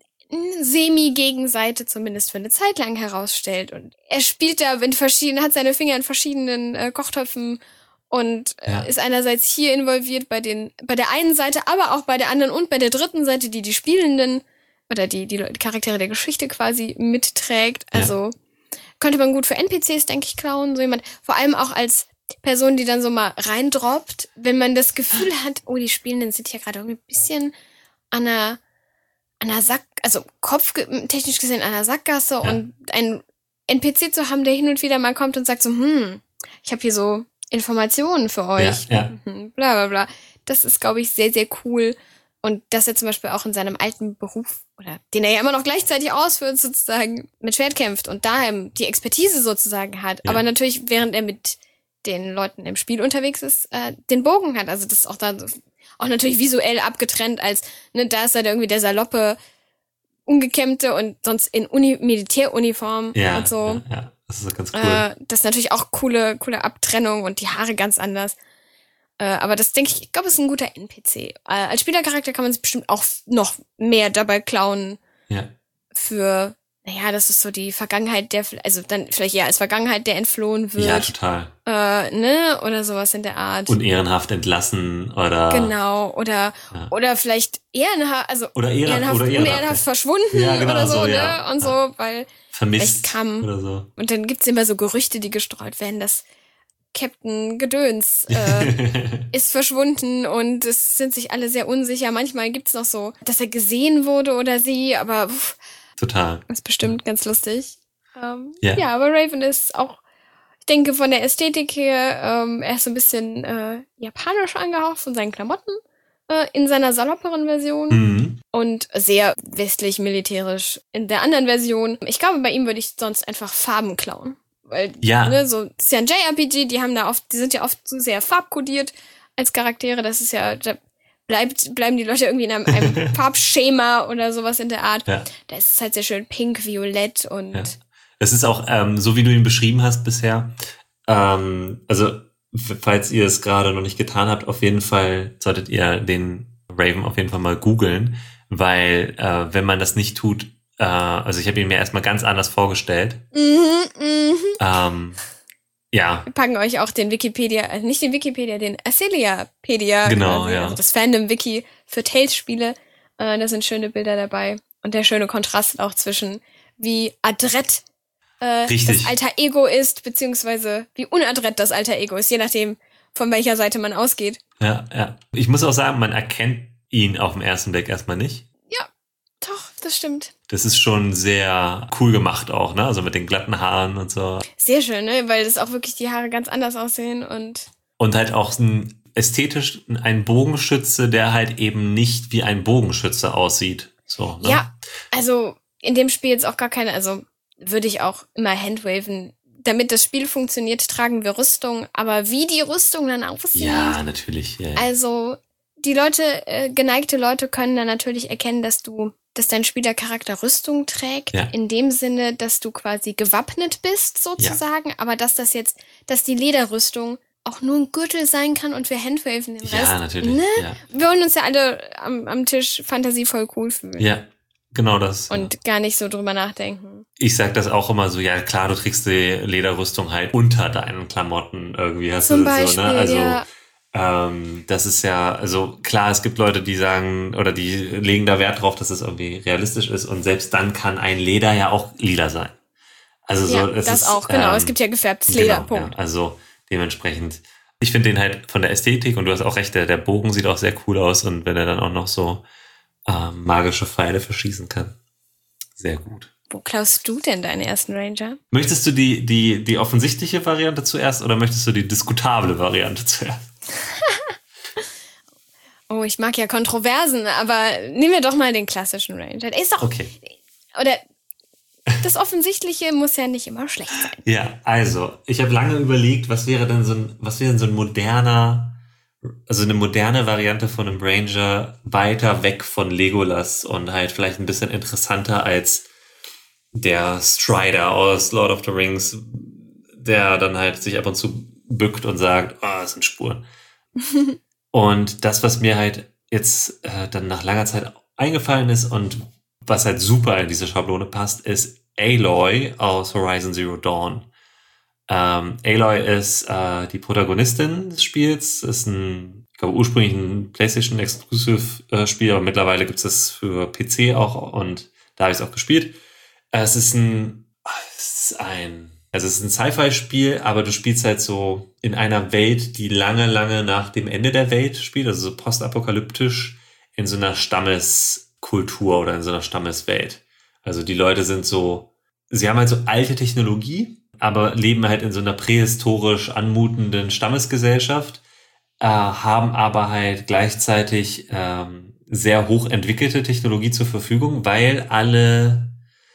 Semi-Gegenseite zumindest für eine Zeit lang herausstellt. Und er spielt da in verschiedenen, hat seine Finger in verschiedenen äh, Kochtöpfen und äh, Ja. ist einerseits hier involviert bei den, bei der einen Seite, aber auch bei der anderen und bei der dritten Seite, die die Spielenden oder die, die Leute- Charaktere der Geschichte quasi mitträgt. Ja. Also könnte man gut für N P Cs, denke ich, klauen. So jemand, vor allem auch als Person, die dann so mal reindroppt, wenn man das Gefühl hat, oh, die Spielenden sind hier gerade irgendwie ein bisschen an einer, an einer Sack, also kopftechnisch gesehen an einer Sackgasse Ja. und einen N P C zu haben, der hin und wieder mal kommt und sagt so, hm, ich habe hier so Informationen für euch, Ja, ja. Mhm, bla bla bla. Das ist, glaube ich, sehr, sehr cool. Und dass er zum Beispiel auch in seinem alten Beruf, oder den er ja immer noch gleichzeitig ausführt, sozusagen mit Schwert kämpft und daheim die Expertise sozusagen hat. Ja. Aber natürlich, während er mit den Leuten im Spiel unterwegs ist, äh, den Bogen hat. Also das ist auch dann so, auch natürlich visuell abgetrennt als, ne, da ist er irgendwie der saloppe, ungekämmte und sonst in Uni Militäruniform Ja, und so. ja, ja. Das ist ganz cool. Äh, das ist natürlich auch coole, coole Abtrennung und die Haare ganz anders. Äh, aber das denke ich, ich glaube, ist ein guter N P C. Äh, als Spielercharakter kann man sich bestimmt auch noch mehr dabei klauen ja. für, naja, das ist so die Vergangenheit der, also dann vielleicht eher als Vergangenheit, der entflohen wird. Ja, total. Äh, ne? Oder sowas in der Art. Unehrenhaft entlassen oder. Genau. Oder, Ja. oder vielleicht ehrenhaft, also Oder ehrenhaft, ehrenhaft, oder ehrenhaft. unehrenhaft verschwunden Ja, genau, oder so, so, ne? ja. Und Ja. so, weil Vermisst. vielleicht kam- Oder so. Und dann gibt's immer so Gerüchte, die gestreut werden, dass Captain Gedöns äh, ist verschwunden und es sind sich alle sehr unsicher. Manchmal gibt's noch so, dass er gesehen wurde oder sie, aber pff, Total. ist bestimmt ganz lustig. Ähm, Ja. ja, aber Raven ist auch, ich denke, von der Ästhetik her, ähm, er ist so ein bisschen äh, japanisch angehaucht von seinen Klamotten äh, in seiner salopperen Version. Mhm. Und sehr westlich militärisch in der anderen Version. Ich glaube, bei ihm würde ich sonst einfach Farben klauen. Weil, Ja. ne, so, das ist ja ein J R P G, die haben da oft, die sind ja oft so sehr farbkodiert als Charaktere. Das ist ja, da bleibt, bleiben die Leute irgendwie in einem, einem Farbschema oder sowas in der Art. Ja. Da ist es halt sehr schön pink, violett und Ja. Es ist auch, ähm, so wie du ihn beschrieben hast bisher, ähm, also f- falls ihr es gerade noch nicht getan habt, auf jeden Fall solltet ihr den Raven auf jeden Fall mal googeln, weil äh, wenn man das nicht tut, äh, also ich habe ihn mir erstmal ganz anders vorgestellt. mhm, mhm. Ähm, ja, Wir packen euch auch den Wikipedia, also nicht den Wikipedia, den Acelia-pedia, Genau, quasi, ja. also das Fandom-Wiki für Tales-Spiele Äh, da sind schöne Bilder dabei. Und der schöne Kontrast auch zwischen wie adrett äh, das Alter Ego ist, beziehungsweise wie unadrett das Alter Ego ist, je nachdem, von welcher Seite man ausgeht. Ja, ja. Ich muss auch sagen, man erkennt ihn auf den ersten Blick erstmal nicht. Ja, doch, das stimmt. Das ist schon sehr cool gemacht auch, ne? Also mit den glatten Haaren und so. Sehr schön, ne? Weil das auch wirklich die Haare ganz anders aussehen und... Und halt auch ein ästhetisch ein Bogenschütze, der halt eben nicht wie ein Bogenschütze aussieht. So, ne? Ja, also in dem Spiel jetzt auch gar keine, also würde ich auch immer handwaven. Damit das Spiel funktioniert, tragen wir Rüstung, aber wie die Rüstung dann aussieht. Ja, natürlich. Ja, ja. Also die Leute, äh, geneigte Leute können dann natürlich erkennen, dass du, dass dein Spielercharakter Rüstung trägt, ja. in dem Sinne, dass du quasi gewappnet bist, sozusagen, ja. aber dass das jetzt, dass die Lederrüstung auch nur ein Gürtel sein kann und wir handwaven den ja, Rest. Natürlich, ne? ja. Wir wollen uns ja alle am, am Tisch fantasievoll cool fühlen. Ja, genau das. Und ja. gar nicht so drüber nachdenken. Ich sag das auch immer so, ja klar, du trägst die Lederrüstung halt unter deinen Klamotten irgendwie. Hast Zum du das Beispiel, so, ne? Also ja. ähm, das ist ja, also klar, es gibt Leute, die sagen, oder die legen da Wert drauf, dass es irgendwie realistisch ist und selbst dann kann ein Leder ja auch lila sein. Also so, ja, es das ist, auch, genau. Ähm, es gibt ja gefärbtes Leder, genau, Punkt. Ja, also dementsprechend, ich finde den halt von der Ästhetik, und du hast auch recht, der, der Bogen sieht auch sehr cool aus, und wenn er dann auch noch so ähm, magische Pfeile verschießen kann. Sehr gut. Wo klaust du denn deinen ersten Ranger? Möchtest du die, die, die offensichtliche Variante zuerst oder möchtest du die diskutable Variante zuerst? Oh, ich mag ja Kontroversen, aber nehmen wir doch mal den klassischen Ranger. Der ist doch, okay. Oder das Offensichtliche muss ja nicht immer schlecht sein. Ja, also, ich habe lange überlegt, was wäre denn so ein, was wäre denn so ein moderner, also eine moderne Variante von einem Ranger weiter weg von Legolas und halt vielleicht ein bisschen interessanter als der Strider aus Lord of the Rings, der dann halt sich ab und zu bückt und sagt, ah, oh, das sind Spuren. Und das, was mir halt jetzt äh, dann nach langer Zeit eingefallen ist und was halt super in diese Schablone passt, ist Aloy aus Horizon Zero Dawn. Ähm, Aloy ist äh, die Protagonistin des Spiels, ist ein, ich glaube ursprünglich ein PlayStation-Exclusive-Spiel, aber mittlerweile gibt es das für P C auch und da habe ich es auch gespielt. Es ist ein, es ist ein, also es ist ein Sci-Fi-Spiel, aber du spielst halt so in einer Welt, die lange, lange nach dem Ende der Welt spielt, also so postapokalyptisch in so einer Stammeskultur oder in so einer Stammeswelt. Also die Leute sind so, sie haben halt so alte Technologie, aber leben halt in so einer prähistorisch anmutenden Stammesgesellschaft, äh, haben aber halt gleichzeitig ähm, sehr hochentwickelte Technologie zur Verfügung, weil alle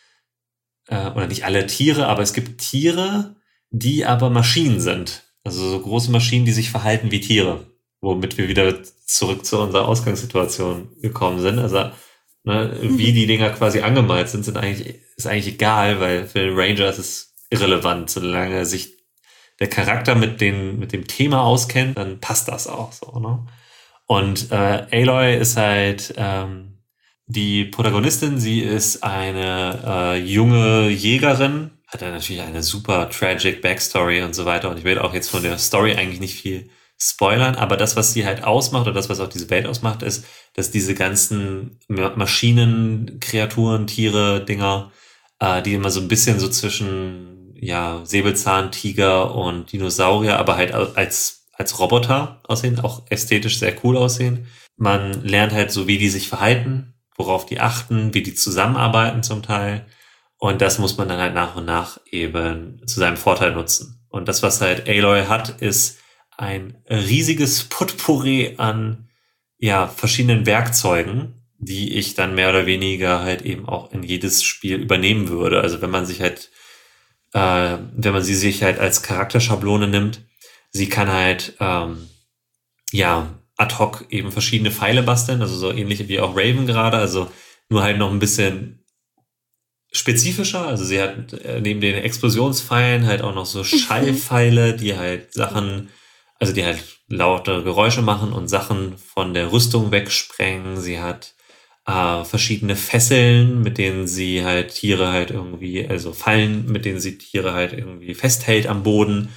oder nicht alle Tiere, aber es gibt Tiere, die aber Maschinen sind. Also so große Maschinen, die sich verhalten wie Tiere. Womit wir wieder zurück zu unserer Ausgangssituation gekommen sind. Also ne, mhm. wie die Dinger quasi angemalt sind, sind eigentlich, ist eigentlich egal, weil für den Ranger ist es irrelevant. Solange sich der Charakter mit, den, mit dem Thema auskennt, dann passt das auch so. Ne? Und äh, Aloy ist halt ähm, die Protagonistin, sie ist eine äh, junge Jägerin, hat ja natürlich eine super tragic Backstory und so weiter. Und ich will auch jetzt von der Story eigentlich nicht viel spoilern, aber das, was sie halt ausmacht oder das, was auch diese Welt ausmacht, ist, dass diese ganzen Maschinen, Kreaturen, Tiere, Dinger, äh, die immer so ein bisschen so zwischen ja Säbelzahntiger und Dinosaurier, aber halt als als Roboter aussehen, auch ästhetisch sehr cool aussehen. Man lernt halt so, wie die sich verhalten, worauf die achten, wie die zusammenarbeiten zum Teil. Und das muss man dann halt nach und nach eben zu seinem Vorteil nutzen. Und das, was halt Aloy hat, ist ein riesiges Potpourri an ja verschiedenen Werkzeugen, die ich dann mehr oder weniger halt eben auch in jedes Spiel übernehmen würde. Also wenn man sich halt, äh, wenn man sie sich halt als Charakterschablone nimmt, sie kann halt, ähm, ja, ad hoc eben verschiedene Pfeile basteln, also so ähnlich wie auch Raven gerade, also nur halt noch ein bisschen spezifischer. Also sie hat neben den Explosionspfeilen halt auch noch so Schallpfeile, die halt Sachen, also die halt laute Geräusche machen und Sachen von der Rüstung wegsprengen. Sie hat äh, verschiedene Fesseln, mit denen sie halt Tiere halt irgendwie, also Fallen, mit denen sie Tiere halt irgendwie festhält am Boden.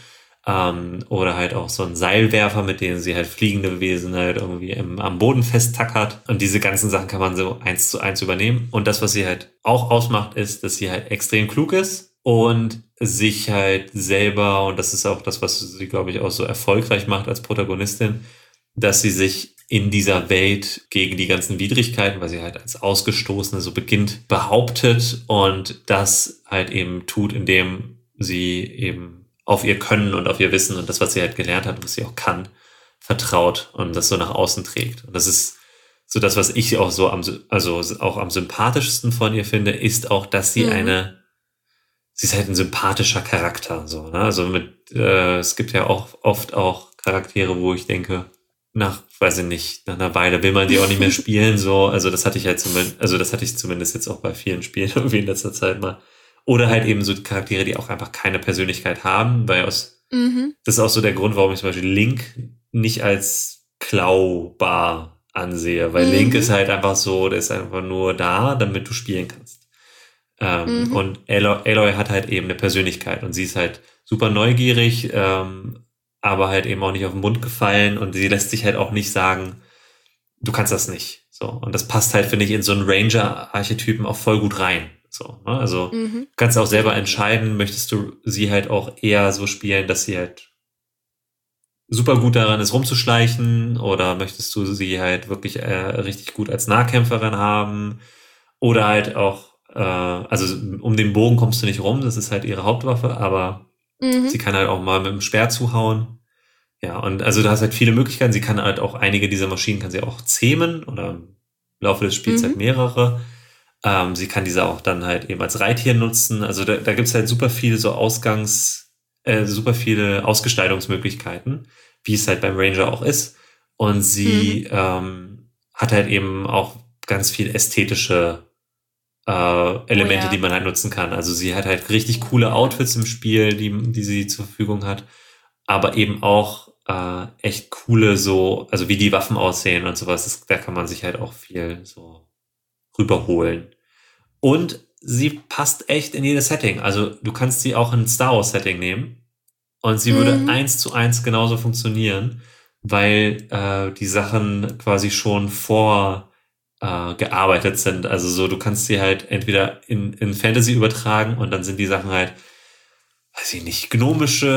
Ähm, oder halt auch so ein Seilwerfer, mit denen sie halt fliegende Wesen halt irgendwie im, am Boden festtackert. Und diese ganzen Sachen kann man so eins zu eins übernehmen. Und das, was sie halt auch ausmacht, ist, dass sie halt extrem klug ist und sich halt selber, und das ist auch das, was sie, glaube ich, auch so erfolgreich macht als Protagonistin, dass sie sich in dieser Welt gegen die ganzen Widrigkeiten, weil sie halt als Ausgestoßene so beginnt, behauptet und das halt eben tut, indem sie eben auf ihr Können und auf ihr Wissen und das, was sie halt gelernt hat und was sie auch kann, vertraut und das so nach außen trägt. Und das ist so das, was ich auch so am, also auch am sympathischsten von ihr finde, ist auch, dass sie mhm. eine, sie ist halt ein sympathischer Charakter, so, ne? Also mit, äh, es gibt ja auch oft auch Charaktere, wo ich denke, nach, weiß ich nicht, nach einer Weile will man die auch nicht mehr spielen, so. Also das hatte ich halt zumindest, also das hatte ich zumindest jetzt auch bei vielen Spielen irgendwie in letzter Zeit mal. Oder halt eben so Charaktere, die auch einfach keine Persönlichkeit haben, weil aus, mhm. das ist auch so der Grund, warum ich zum Beispiel Link nicht als klaubar ansehe, weil mhm. Link ist halt einfach so, der ist einfach nur da, damit du spielen kannst. Ähm, mhm. Und Aloy, Aloy hat halt eben eine Persönlichkeit und sie ist halt super neugierig, ähm, aber halt eben auch nicht auf den Mund gefallen und sie lässt sich halt auch nicht sagen, du kannst das nicht. So. Und das passt halt, finde ich, in so einen Ranger-Archetypen auch voll gut rein. So, ne? Also mhm. du kannst auch selber entscheiden, möchtest du sie halt auch eher so spielen, dass sie halt super gut daran ist, rumzuschleichen, oder möchtest du sie halt wirklich äh, richtig gut als Nahkämpferin haben, oder halt auch, äh, also um den Bogen kommst du nicht rum, das ist halt ihre Hauptwaffe, aber mhm. sie kann halt auch mal mit dem Speer zuhauen. Ja, und also du hast halt viele Möglichkeiten, sie kann halt auch, einige dieser Maschinen kann sie auch zähmen, oder im Laufe des Spiels mhm. halt mehrere. Ähm, sie kann diese auch dann halt eben als Reittier nutzen. Also da, da gibt's halt super viele so Ausgangs, äh, super viele Ausgestaltungsmöglichkeiten, wie es halt beim Ranger auch ist. Und sie mhm. ähm, hat halt eben auch ganz viel ästhetische äh, Elemente, oh ja. die man halt nutzen kann. Also sie hat halt richtig coole Outfits im Spiel, die, die sie zur Verfügung hat. Aber eben auch äh, echt coole so, also wie die Waffen aussehen und sowas. Das, da kann man sich halt auch viel so rüberholen. Und sie passt echt in jedes Setting. Also du kannst sie auch in ein Star Wars Setting nehmen und sie mhm. würde eins zu eins genauso funktionieren, weil äh, die Sachen quasi schon vor äh, gearbeitet sind. Also so, du kannst sie halt entweder in, in Fantasy übertragen und dann sind die Sachen halt, weiß ich nicht, gnomische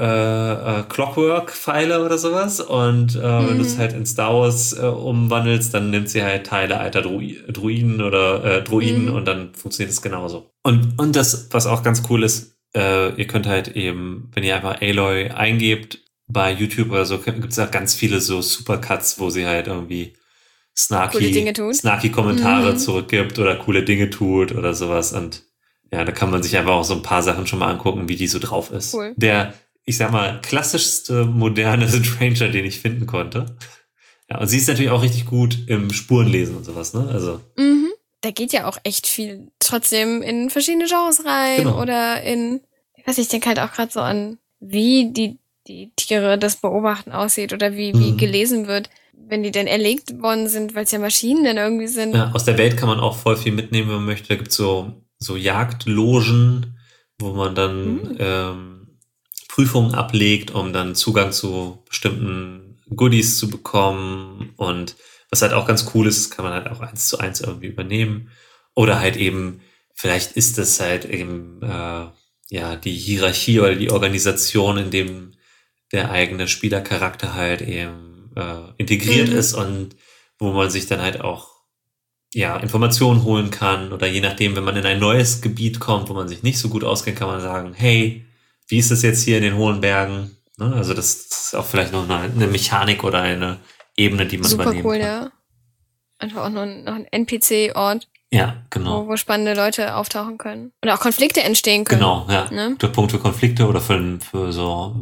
äh, äh, Clockwork-Pfeile oder sowas. Und äh, mhm. wenn du es halt in Star Wars äh, umwandelst, dann nimmt sie halt Teile alter Dru- Druiden oder äh, Druiden mhm. und dann funktioniert es genauso. Und, und das, was auch ganz cool ist, äh, ihr könnt halt eben, wenn ihr einfach Aloy eingebt bei YouTube oder so, gibt es auch ganz viele so Supercuts, wo sie halt irgendwie snarky, snarky Kommentare mhm. zurückgibt oder coole Dinge tut oder sowas. Und ja, da kann man sich einfach auch so ein paar Sachen schon mal angucken, wie die so drauf ist. Cool. Der, ich sag mal, klassischste moderne Ranger, den ich finden konnte. Ja, und sie ist natürlich auch richtig gut im Spurenlesen und sowas, ne? Also. Mhm. Da geht ja auch echt viel trotzdem in verschiedene Genres rein genau. oder in, ich weiß nicht, ich denke halt auch gerade so an, wie die, die Tiere das Beobachten aussieht oder wie, wie mhm. gelesen wird, wenn die denn erlegt worden sind, weil es ja Maschinen dann irgendwie sind. Ja, aus der Welt kann man auch voll viel mitnehmen, wenn man möchte. Da gibt's so so Jagdlogen, wo man dann mhm. ähm, Prüfungen ablegt, um dann Zugang zu bestimmten Goodies zu bekommen. Und was halt auch ganz cool ist, kann man halt auch eins zu eins irgendwie übernehmen. Oder halt eben, vielleicht ist das halt eben äh, ja die Hierarchie oder die Organisation, in dem der eigene Spielercharakter halt eben äh, integriert mhm. ist und wo man sich dann halt auch ja, Informationen holen kann, oder je nachdem, wenn man in ein neues Gebiet kommt, wo man sich nicht so gut auskennt, kann man sagen, hey, wie ist das jetzt hier in den hohen Bergen? Ne? Also das ist auch vielleicht noch eine, eine Mechanik oder eine Ebene, die man Super übernehmen cool, kann. Ja. Einfach auch noch ein, noch ein N P C-Ort. Ja, genau. Wo, wo spannende Leute auftauchen können. Oder auch Konflikte entstehen können. Genau, ja. Ne? Der Punkt für Konflikte oder für, für so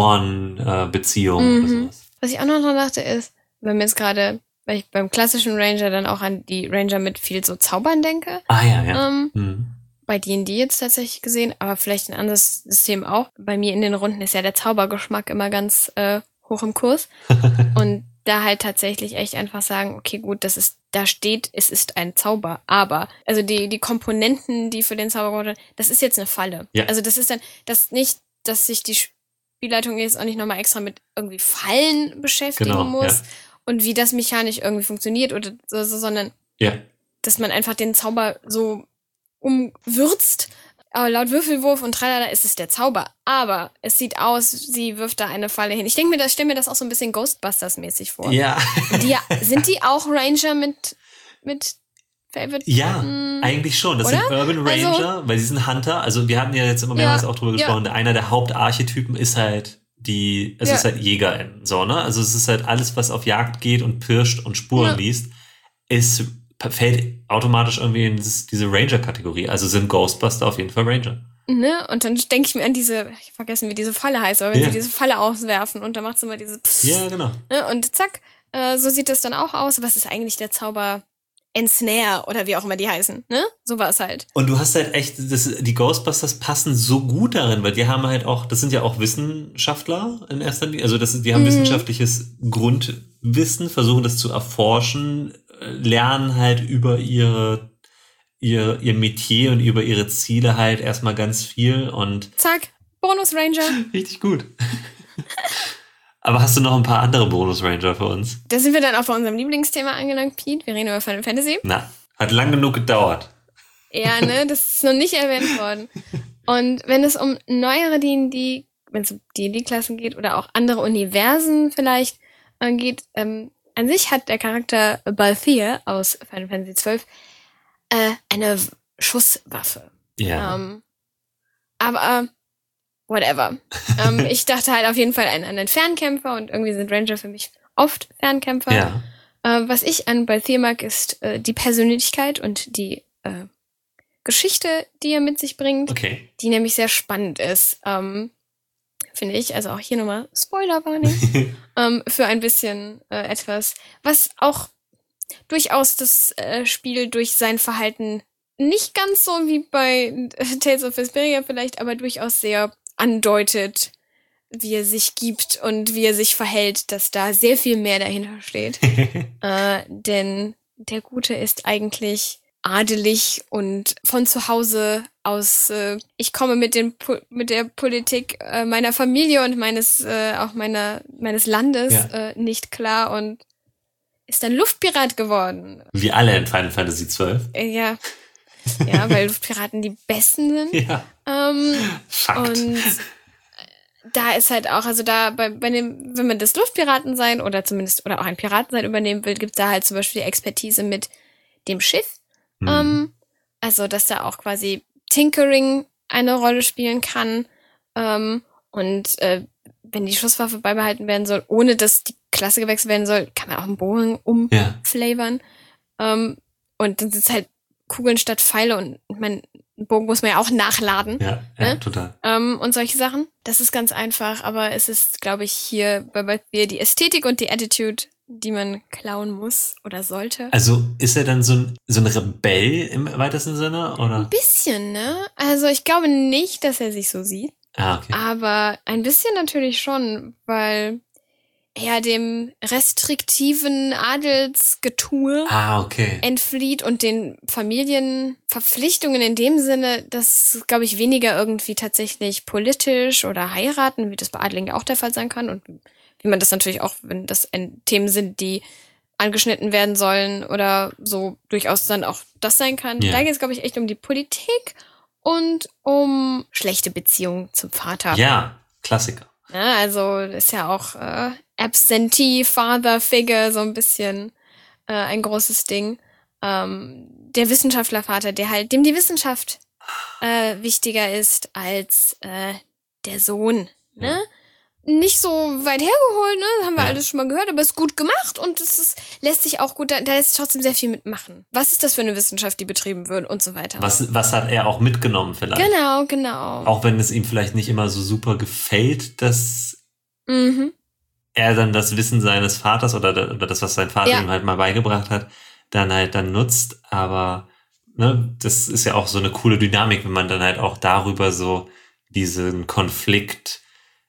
Mentoren-Beziehungen äh, mhm. oder sowas. Was ich auch noch dran dachte ist, wenn wir jetzt gerade weil ich beim klassischen Ranger dann auch an die Ranger mit viel so Zaubern denke. Ah ja, ja. Ähm, mhm. Bei D und D jetzt tatsächlich gesehen, aber vielleicht ein anderes System auch. Bei mir in den Runden ist ja der Zaubergeschmack immer ganz äh, hoch im Kurs. Und da halt tatsächlich echt einfach sagen, okay, gut, das ist, da steht, es ist ein Zauber, aber, also die, die Komponenten, die für den Zauber, das ist jetzt eine Falle. Ja. Also das ist dann, das nicht, dass sich die Spielleitung jetzt auch nicht nochmal extra mit irgendwie Fallen beschäftigen Genau, muss ja. und wie das mechanisch irgendwie funktioniert oder so, so, sondern Ja. dass man einfach den Zauber so umwürzt. Aber laut Würfelwurf und tralala ist es der Zauber. Aber es sieht aus, sie wirft da eine Falle hin. Ich denke mir, das stelle mir das auch so ein bisschen Ghostbusters-mäßig vor. Ja. Und die, sind die auch Ranger mit, mit Favorite? Ja, Hm, eigentlich schon. Das oder? sind Urban Ranger, Also, weil sie sind Hunter. Also wir hatten ja jetzt immer mehrmals Ja, auch drüber ja. gesprochen. Einer der Hauptarchetypen ist halt die, es Ja. ist halt Jägerin. So, ne? Also es ist halt alles, was auf Jagd geht und pirscht und Spuren Ja. liest, ist, fällt automatisch irgendwie in dieses, diese Ranger-Kategorie. Also sind Ghostbuster auf jeden Fall Ranger. Ne? Und dann denke ich mir an diese, ich hab vergessen, wie diese Falle heißt, aber wenn Ja. sie diese Falle auswerfen und dann macht sie immer diese Psst, Ja, genau. ne? Und zack, äh, so sieht das dann auch aus. Was ist eigentlich der Zauber Ensnare oder wie auch immer die heißen, ne? So war es halt. Und du hast halt echt, das, die Ghostbusters passen so gut darin, weil die haben halt auch, das sind ja auch Wissenschaftler in erster Linie, also das, die haben Mhm. wissenschaftliches Grundwissen, versuchen das zu erforschen, äh, lernen halt über ihre, ihr, ihr Metier und über ihre Ziele halt erstmal ganz viel und Zack, Bonus Ranger. richtig gut. Aber hast du noch ein paar andere Bonus-Ranger für uns? Da sind wir dann auch bei unserem Lieblingsthema angelangt, Pete. Wir reden über Final Fantasy. Na, hat lang genug gedauert. Ja, ne, das ist noch nicht erwähnt worden. Und wenn es um neuere D und D, wenn es um D und D-Klassen geht oder auch andere Universen vielleicht äh, geht, ähm, an sich hat der Charakter Balthier aus Final Fantasy zwölf äh, eine Schusswaffe. Ja. Ähm, aber whatever. ähm, ich dachte halt auf jeden Fall an, an einen Fernkämpfer und irgendwie sind Ranger für mich oft Fernkämpfer. Ja. Äh, was ich an Balthier mag, ist äh, die Persönlichkeit und die äh, Geschichte, die er mit sich bringt, Okay. die nämlich sehr spannend ist, ähm, finde ich. Also auch hier nochmal Spoiler-Warning. ähm, für ein bisschen äh, etwas, was auch durchaus das äh, Spiel durch sein Verhalten nicht ganz so wie bei äh, Tales of Vesperia vielleicht, aber durchaus sehr andeutet, wie er sich gibt und wie er sich verhält, dass da sehr viel mehr dahinter steht. äh, denn der Gute ist eigentlich adelig und von zu Hause aus, äh, ich komme mit, den po- mit der Politik äh, meiner Familie und meines, äh, auch meiner, meines Landes Ja. äh, nicht klar und ist dann Luftpirat geworden. Wie alle in Final Fantasy zwölf. Äh, ja. Ja, weil Luftpiraten die Besten sind. Ja. Ähm, Fakt. und da ist halt auch, also da bei, bei dem, wenn man das Luftpiraten sein oder zumindest oder auch ein Piraten sein übernehmen will, gibt's da halt zum Beispiel die Expertise mit dem Schiff. Hm. Ähm, also, dass da auch quasi Tinkering eine Rolle spielen kann. Ähm, und äh, wenn die Schusswaffe beibehalten werden soll, ohne dass die Klasse gewechselt werden soll, kann man auch einen Bogen Ja. umflavern. Ähm, und dann sind es halt Kugeln statt Pfeile und mein Bogen muss man ja auch nachladen. Ja, ja, Ne? total. Ähm, und solche Sachen. Das ist ganz einfach, aber es ist, glaube ich, hier bei Balthier die Ästhetik und die Attitude, die man klauen muss oder sollte. Also ist er dann so ein, so ein Rebell im weitesten Sinne, oder? Ein bisschen, ne? Also ich glaube nicht, dass er sich so sieht, Ah, okay. aber ein bisschen natürlich schon, weil er dem restriktiven Adelsgetue Ah, okay. entflieht und den Familienverpflichtungen in dem Sinne, dass, glaube ich, weniger irgendwie tatsächlich politisch oder heiraten, wie das bei Adligen auch der Fall sein kann und wie man das natürlich auch, wenn das ein, Themen sind, die angeschnitten werden sollen oder so durchaus dann auch das sein kann. Ja. Da geht es, glaube ich, echt um die Politik und um schlechte Beziehungen zum Vater. Ja, Klassiker. Ja, also ist ja auch äh, Absentee Father Figure so ein bisschen äh, ein großes Ding. Ähm, der Wissenschaftlervater, der halt, dem die Wissenschaft äh, wichtiger ist als äh, der Sohn, ne? Ja. Nicht so weit hergeholt, ne? Das haben wir Ja. alles schon mal gehört, aber ist gut gemacht und es ist, lässt sich auch gut, da, da lässt sich trotzdem sehr viel mitmachen. Was ist das für eine Wissenschaft, die betrieben wird und so weiter. Was, was hat er auch mitgenommen vielleicht? Genau, genau. Auch wenn es ihm vielleicht nicht immer so super gefällt, dass Mhm. er dann das Wissen seines Vaters oder, oder das, was sein Vater Ja. ihm halt mal beigebracht hat, dann halt dann nutzt. Aber ne, das ist ja auch so eine coole Dynamik, wenn man dann halt auch darüber so diesen Konflikt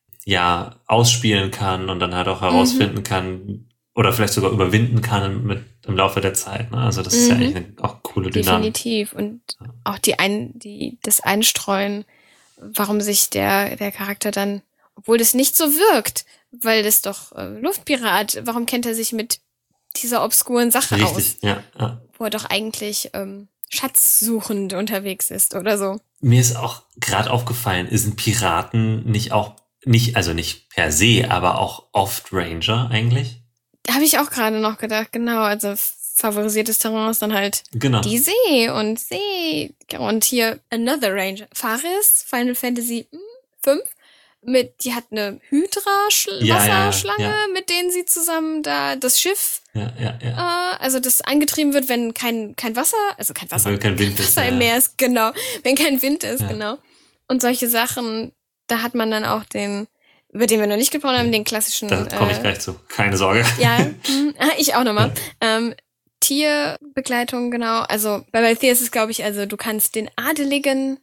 ja ausspielen kann und dann halt auch herausfinden Mhm. kann oder vielleicht sogar überwinden kann mit im Laufe der Zeit. Ne? Also das ist ja Mhm. eigentlich eine auch coole Dynamik. Definitiv. Und auch die ein, die, das Einstreuen, warum sich der, der Charakter dann Obwohl das nicht so wirkt, weil das doch äh, Luftpirat, warum kennt er sich mit dieser obskuren Sache Richtig, aus? Richtig, ja, ja. Wo er doch eigentlich ähm, schatzsuchend unterwegs ist oder so. Mir ist auch gerade aufgefallen, sind Piraten nicht auch, nicht, also nicht per se, aber auch oft Ranger eigentlich? Da habe ich auch gerade noch gedacht, genau, also favorisiertes Terrain ist dann halt genau. die See und See und hier Another Ranger. Faris, Final Fantasy fünf, mit, die hat eine Hydra-Wasserschlange, ja, ja, ja. mit denen sie zusammen da das Schiff, ja, ja, ja. Äh, also das angetrieben wird, wenn kein, kein Wasser, also kein Wasser, wenn kein Wind kein ist, Wasser ja. im Meer ist, genau, wenn kein Wind ist, ja. genau. Und solche Sachen, da hat man dann auch den, über den wir noch nicht gesprochen haben, den klassischen. Da komme ich äh, gleich zu, keine Sorge. Ja, mh, ich auch nochmal. Ja. Ähm, Tierbegleitung, genau. Also bei Balthier ist es, glaube ich, also du kannst den Adeligen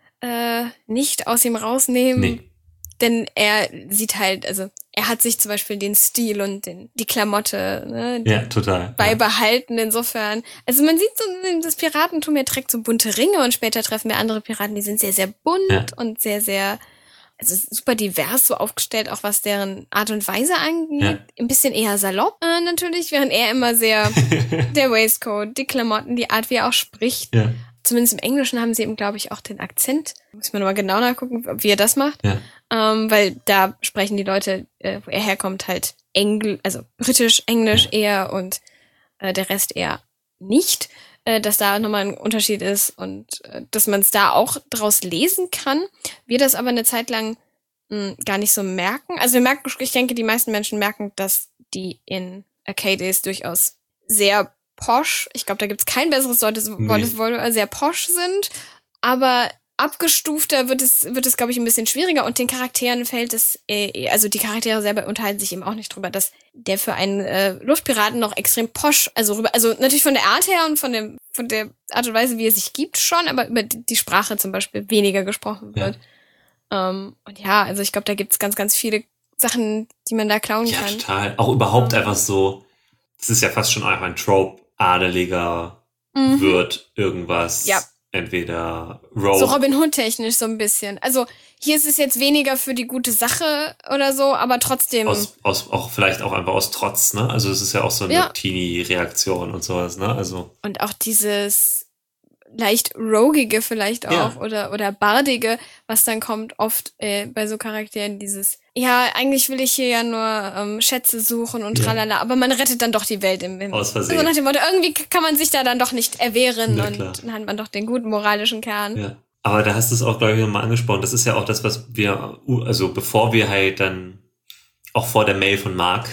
äh, nicht aus ihm rausnehmen, nee. denn er sieht halt, also er hat sich zum Beispiel den Stil und den, die Klamotte ne, ja, total, beibehalten, ja. Insofern. Also man sieht so, das Piratentum, er trägt so bunte Ringe und später treffen wir andere Piraten, die sind sehr, sehr bunt ja. und sehr, sehr also super divers so aufgestellt, auch was deren Art und Weise angeht. Ja. Ein bisschen eher salopp äh, natürlich, während er immer sehr der Waistcoat, die Klamotten, die Art, wie er auch spricht. Ja. Zumindest im Englischen haben sie eben, glaube ich, auch den Akzent. Muss man nochmal genau nachgucken, wie er das macht. Ja. Ähm, weil da sprechen die Leute, äh, wo er herkommt, halt Engl, also britisch, Englisch ja. eher und äh, der Rest eher nicht. Dass da nochmal ein Unterschied ist und äh, dass man es da auch draus lesen kann. Wir das aber eine Zeit lang mh, gar nicht so merken. Also wir merken, ich denke, die meisten Menschen merken, dass die in Arcades durchaus sehr posch, ich glaube, da gibt es kein besseres Wort, nee. sehr posch sind, aber abgestufter wird es, wird es, glaube ich, ein bisschen schwieriger und den Charakteren fällt es, äh, also die Charaktere selber unterhalten sich eben auch nicht drüber, dass der für einen äh, Luftpiraten noch extrem posch, also rüber, also natürlich von der Art her und von dem, von der Art und Weise, wie er sich gibt, schon, aber über die Sprache zum Beispiel weniger gesprochen wird. Ja. Ähm, und ja, also ich glaube, da gibt es ganz, ganz viele Sachen, die man da klauen ja, kann. Ja, total. Auch überhaupt einfach so, das ist ja fast schon einfach ein Trope, Adeliger mhm. wird irgendwas. Ja. Entweder Rogue. So Robin Hood-technisch so ein bisschen. Also hier ist es jetzt weniger für die gute Sache oder so, aber trotzdem. Aus, aus, auch vielleicht auch einfach aus Trotz, ne? Also es ist ja auch so eine ja. Teenie-Reaktion und sowas, ne? Also. Und auch dieses leicht Roguige vielleicht auch ja. oder, oder Bardige, was dann kommt oft äh, bei so Charakteren, dieses, ja, eigentlich will ich hier ja nur ähm, Schätze suchen und ja. tralala, aber man rettet dann doch die Welt im Himmel. Aus Versehen. Also nach dem Motto, irgendwie kann man sich da dann doch nicht erwehren Na, und klar. dann hat man doch den guten moralischen Kern. Ja. Aber da hast du es auch, glaube ich, nochmal angesprochen. Das ist ja auch das, was wir, also bevor wir halt dann auch vor der Mail von Marc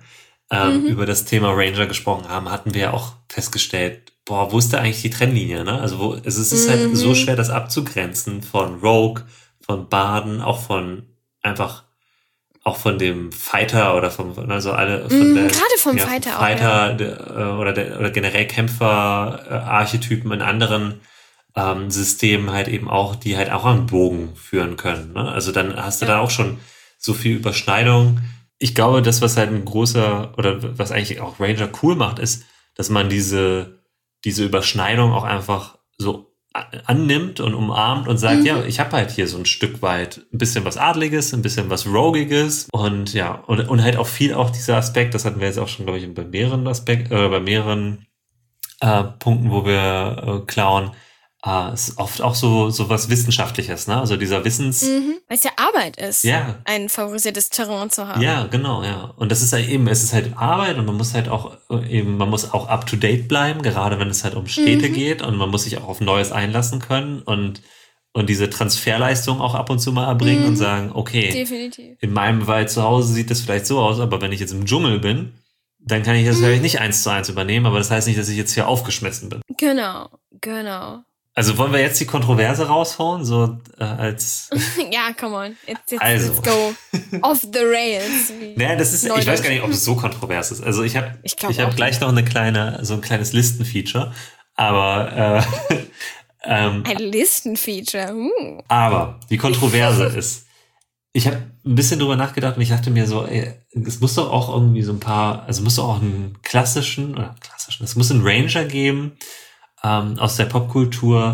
ähm, mhm. über das Thema Ranger gesprochen haben, hatten wir ja auch festgestellt, boah, wo ist da eigentlich die Trennlinie, ne? Also wo, es ist mhm. halt so schwer, das abzugrenzen von Rogue, von Barden, auch von einfach, auch von dem Fighter oder vom, also alle, von mhm, der, gerade vom ja, Fighter, Fighter auch, ja. der, oder der, oder generell Kämpfer-Archetypen in anderen ähm, Systemen halt eben auch, die halt auch einen Bogen führen können, ne? Also dann hast du ja. da auch schon so viel Überschneidung. Ich glaube, das, was halt ein großer, oder was eigentlich auch Ranger cool macht, ist, dass man diese diese Überschneidung auch einfach so annimmt und umarmt und sagt, mhm. ja, ich habe halt hier so ein Stück weit ein bisschen was Adliges, ein bisschen was Rogiges und ja, und, und halt auch viel auch dieser Aspekt, das hatten wir jetzt auch schon, glaube ich, bei mehreren Aspekten, äh, bei mehreren äh, Punkten, wo wir äh, klauen, äh, ist oft auch so, so was Wissenschaftliches, ne? Also dieser Wissens... Mhm. Weil es ja Arbeit ist, ja. ein favorisiertes Terrain zu haben. Ja, genau, ja. Und das ist halt eben, es ist halt Arbeit und man muss halt auch eben, man muss auch up to date bleiben, gerade wenn es halt um Städte mhm. geht und man muss sich auch auf Neues einlassen können und, und diese Transferleistung auch ab und zu mal erbringen mhm. und sagen, okay, definitiv. In meinem Wald zu Hause sieht das vielleicht so aus, aber wenn ich jetzt im Dschungel bin, dann kann ich das mhm. vielleicht nicht eins zu eins übernehmen, aber das heißt nicht, dass ich jetzt hier aufgeschmissen bin. Genau, genau. Also wollen wir jetzt die Kontroverse raushauen, so äh, als... ja, come on. Jetzt, jetzt, also. Let's go off the rails. Naja, das ist, ich weiß gar nicht, ob es so kontrovers ist. Also ich habe ich, ich hab gleich noch eine kleine, so ein kleines Listenfeature, aber... Äh, ähm, ein Listenfeature. Uh. Aber die Kontroverse ist, ich habe ein bisschen drüber nachgedacht und ich dachte mir so, ey, es muss doch auch irgendwie so ein paar, also muss doch auch einen klassischen, oder klassischen, es muss einen Ranger geben, aus der Popkultur,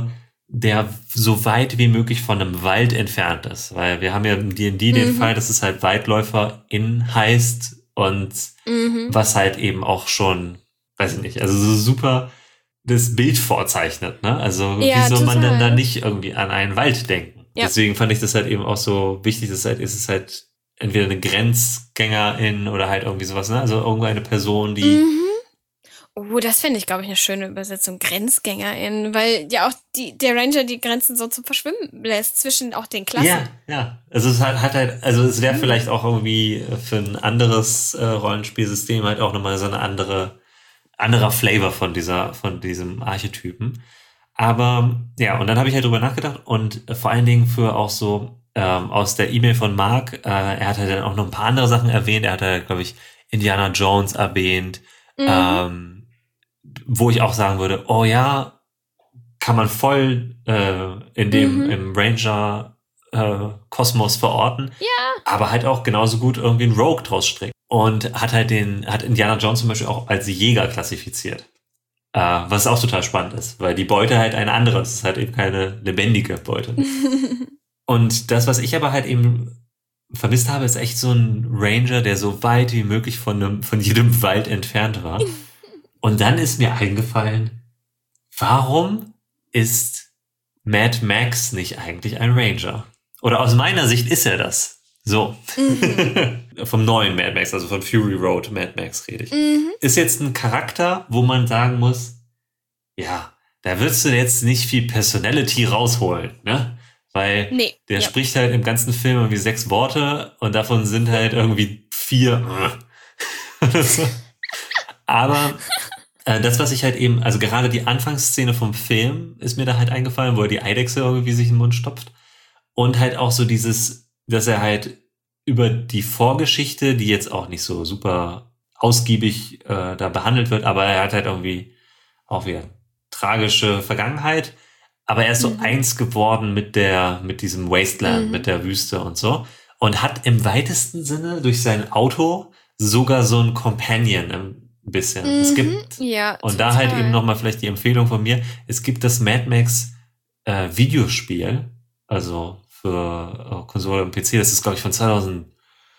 der so weit wie möglich von einem Wald entfernt ist. Weil wir haben ja im D und D den Mhm. Fall, dass es halt WaldläuferInnen heißt und Mhm. was halt eben auch schon, weiß ich nicht, also so super das Bild vorzeichnet, ne? Also Ja, wie soll man denn total. da nicht irgendwie an einen Wald denken? Ja. Deswegen fand ich das halt eben auch so wichtig, dass halt ist es halt entweder eine Grenzgängerin oder halt irgendwie sowas, ne? Also irgendeine Person, die Mhm. Oh, das finde ich, glaube ich, eine schöne Übersetzung. GrenzgängerInnen, weil ja auch die, der Ranger die Grenzen so zum Verschwimmen lässt zwischen auch den Klassen. ja, ja. Also es hat, hat halt, also es wäre Mhm. vielleicht auch irgendwie für ein anderes äh, Rollenspielsystem halt auch nochmal so eine andere, anderer Flavor von dieser, von diesem Archetypen. Aber ja, und dann habe ich halt drüber nachgedacht und äh, vor allen Dingen für auch so ähm, aus der E-Mail von Mark, äh, er hat halt dann auch noch ein paar andere Sachen erwähnt. Er hat halt, glaube ich, Indiana Jones erwähnt, Mhm. ähm, wo ich auch sagen würde, oh ja, kann man voll äh, in dem Mhm. im Ranger äh, Kosmos verorten, Ja. aber halt auch genauso gut irgendwie einen Rogue draus stricken. Und hat halt den, hat Indiana Jones zum Beispiel auch als Jäger klassifiziert. Äh, was auch total spannend ist, weil die Beute halt eine andere ist. Es ist halt eben keine lebendige Beute. Und das, was ich aber halt eben vermisst habe, ist echt so ein Ranger, der so weit wie möglich von, einem, von jedem Wald entfernt war. Und dann ist mir eingefallen, warum ist Mad Max nicht eigentlich ein Ranger? Oder aus meiner Sicht ist er das. So. Mhm. Vom neuen Mad Max, also von Fury Road Mad Max rede ich. Mhm. Ist jetzt ein Charakter, wo man sagen muss, ja, da würdest du jetzt nicht viel Personality rausholen, ne? Weil Nee. der Ja. spricht halt im ganzen Film irgendwie sechs Worte und davon sind halt irgendwie vier. Aber äh, das, was ich halt eben, also gerade die Anfangsszene vom Film ist mir da halt eingefallen, wo er die Eidechse irgendwie sich in den Mund stopft. Und halt auch so dieses, dass er halt über die Vorgeschichte, die jetzt auch nicht so super ausgiebig äh, da behandelt wird, aber er hat halt irgendwie auch wieder tragische Vergangenheit. Aber er ist so Mhm. eins geworden mit der, mit diesem Wasteland, Mhm. mit der Wüste und so. Und hat im weitesten Sinne durch sein Auto sogar so ein Companion ein bisschen. Es Mhm. gibt, Ja, und da halt total. eben nochmal vielleicht die Empfehlung von mir, es gibt das Mad Max äh, Videospiel, also für äh, Konsole und P C, das ist glaube ich von zwanzig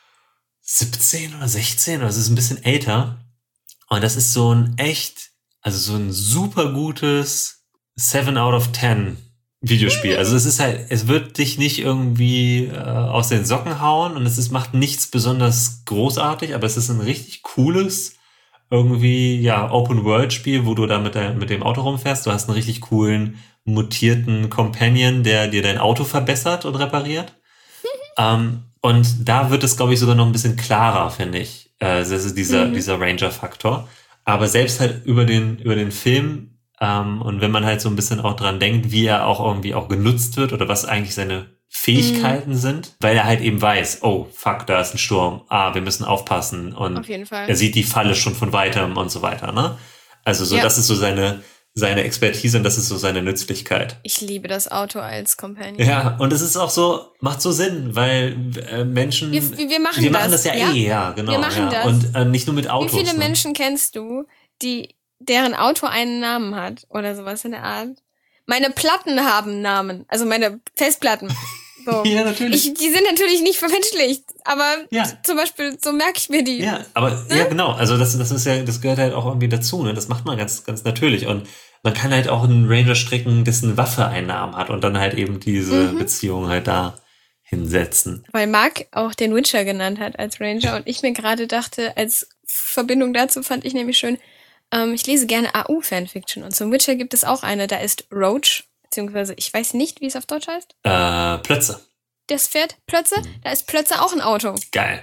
siebzehn oder sechzehn, oder es ist ein bisschen älter. Und das ist so ein echt, also so ein super gutes seven out of ten Videospiel. Also es ist halt, es wird dich nicht irgendwie äh, aus den Socken hauen und es ist, macht nichts besonders großartig, aber es ist ein richtig cooles, irgendwie, ja, Open-World-Spiel, wo du da mit, der, mit dem Auto rumfährst. Du hast einen richtig coolen, mutierten Companion, der dir dein Auto verbessert und repariert. ähm, und da wird es, glaube ich, sogar noch ein bisschen klarer, finde ich. Äh, das ist dieser, Mhm. dieser Ranger-Faktor. Aber selbst halt über den, über den Film, ähm, und wenn man halt so ein bisschen auch dran denkt, wie er auch irgendwie auch genutzt wird oder was eigentlich seine Fähigkeiten sind, weil er halt eben weiß, oh, fuck, da ist ein Sturm, ah, wir müssen aufpassen und Auf jeden Fall. er sieht die Falle schon von weitem und so weiter, ne? Also so, Ja. das ist so seine, seine Expertise und das ist so seine Nützlichkeit. Ich liebe das Auto als Companion. Ja, und es ist auch so, macht so Sinn, weil äh, Menschen, Wir, wir machen wir das. machen das ja, ja? eh, ja, genau. Wir machen ja. das. Und äh, nicht nur mit Wie Autos. viele ne? Menschen kennst du, die deren Auto einen Namen hat oder sowas in der Art? Meine Platten haben Namen, also meine Festplatten. So. Ja, natürlich. Ich, die sind natürlich nicht vermenschlicht, aber Ja. zum Beispiel, so merke ich mir die. Ja, aber ja, genau. Also das, das ist ja, das gehört halt auch irgendwie dazu. Ne? Das macht man ganz, ganz natürlich. Und man kann halt auch einen Ranger stricken, dessen Waffe einen Namen hat und dann halt eben diese Mhm. Beziehung halt da hinsetzen. Weil Mark auch den Witcher genannt hat als Ranger und ich mir gerade dachte, als Verbindung dazu fand ich nämlich schön, ähm, ich lese gerne A U-Fanfiction und zum Witcher gibt es auch eine, da ist Roach, beziehungsweise ich weiß nicht, wie es auf Deutsch heißt. Äh, Plötze. Das Pferd Plötze, da ist Plötze auch ein Auto. Geil.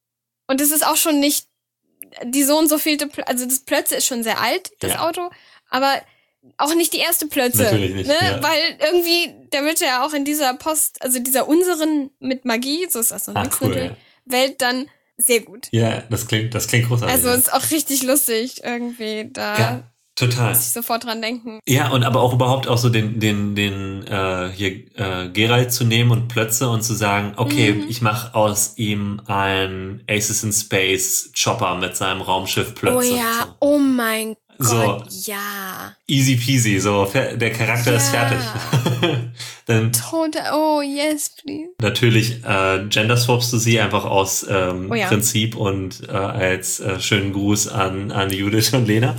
Und es ist auch schon nicht die so und so vielte, Pl- also das Plötze ist schon sehr alt, das Ja. Auto, aber auch nicht die erste Plötze. Natürlich nicht, ne? ja. Weil irgendwie, der wird ja auch in dieser Post, also dieser unseren mit Magie, so ist das noch Ah, nichts cool, natürlich, Welt dann sehr gut. Ja, das klingt, das klingt großartig. Also ja. ist auch richtig lustig irgendwie, da ja, total. muss ich sofort dran denken. Ja, und aber auch überhaupt auch so den, den, den äh, hier äh, Geralt zu nehmen und Plötze und zu sagen, okay, Mhm. ich mache aus ihm einen Aces in Space Chopper mit seinem Raumschiff Plötze. Oh ja, So. oh mein Gott, so. ja. Easy peasy, so, der Charakter ja. ist fertig. Dann Total, oh yes, please. Natürlich äh, genderswapst du sie einfach aus ähm, oh, ja. Prinzip und äh, als äh, schönen Gruß an, an Judith und Lena.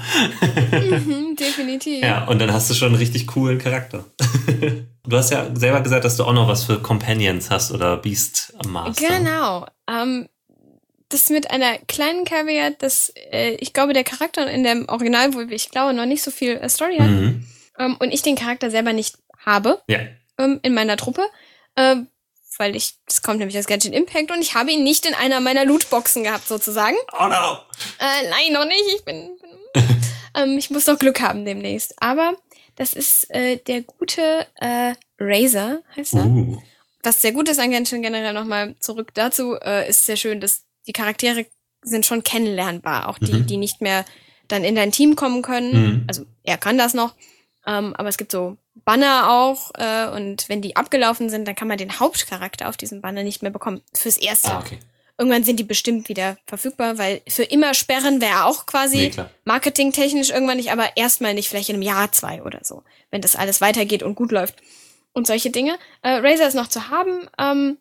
mhm, definitiv. Ja, und dann hast du schon einen richtig coolen Charakter. Du hast ja selber gesagt, dass du auch noch was für Companions hast oder Beastmaster. Genau. Ähm, das mit einer kleinen Caveat, dass äh, ich glaube, der Charakter in dem Original, wo ich glaube, noch nicht so viel äh, Story hat mhm. ähm, und ich den Charakter selber nicht habe ja. ähm, in meiner Truppe, äh, weil ich, das kommt nämlich aus Genshin Impact und ich habe ihn nicht in einer meiner Lootboxen gehabt, sozusagen. Oh no! Äh, nein, noch nicht. Ich bin, bin ähm, ich muss noch Glück haben demnächst. Aber das ist äh, der gute äh, Razor, heißt er. Uh. Was sehr gut ist an Genshin generell nochmal zurück dazu, äh, ist sehr schön, dass die Charaktere sind schon kennenlernbar. Auch die, mhm. die nicht mehr dann in dein Team kommen können. Mhm. Also er kann das noch. Ähm, aber es gibt so Banner auch. Äh, und wenn die abgelaufen sind, dann kann man den Hauptcharakter auf diesem Banner nicht mehr bekommen. Fürs Erste. Ah, okay. Irgendwann sind die bestimmt wieder verfügbar, weil für immer sperren wäre auch quasi nee, marketingtechnisch irgendwann nicht, aber erstmal nicht, vielleicht in einem Jahr, zwei oder so, wenn das alles weitergeht und gut läuft und solche Dinge. Äh, Razor ist noch zu haben, ähm,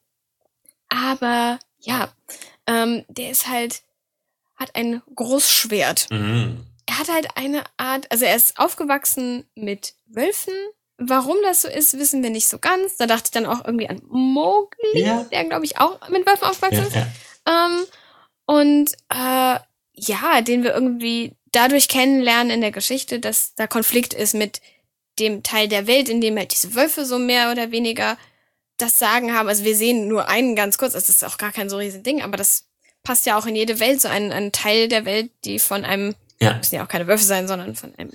aber ja, ähm, der ist halt, hat ein Großschwert. Mhm. Er hat halt eine Art, also er ist aufgewachsen mit Wölfen. Warum das so ist, wissen wir nicht so ganz. Da dachte ich dann auch irgendwie an Mowgli, ja. der, glaube ich, auch mit Wölfen aufgewachsen ist. Ja, ja. Ähm, und äh, ja, den wir irgendwie dadurch kennenlernen in der Geschichte, dass da Konflikt ist mit dem Teil der Welt, in dem halt diese Wölfe so mehr oder weniger das Sagen haben. Also wir sehen nur einen ganz kurz, das ist auch gar kein so riesen Ding, aber das passt ja auch in jede Welt, so ein, ein Teil der Welt, die von einem, ja. müssen ja auch keine Wölfe sein, sondern von einem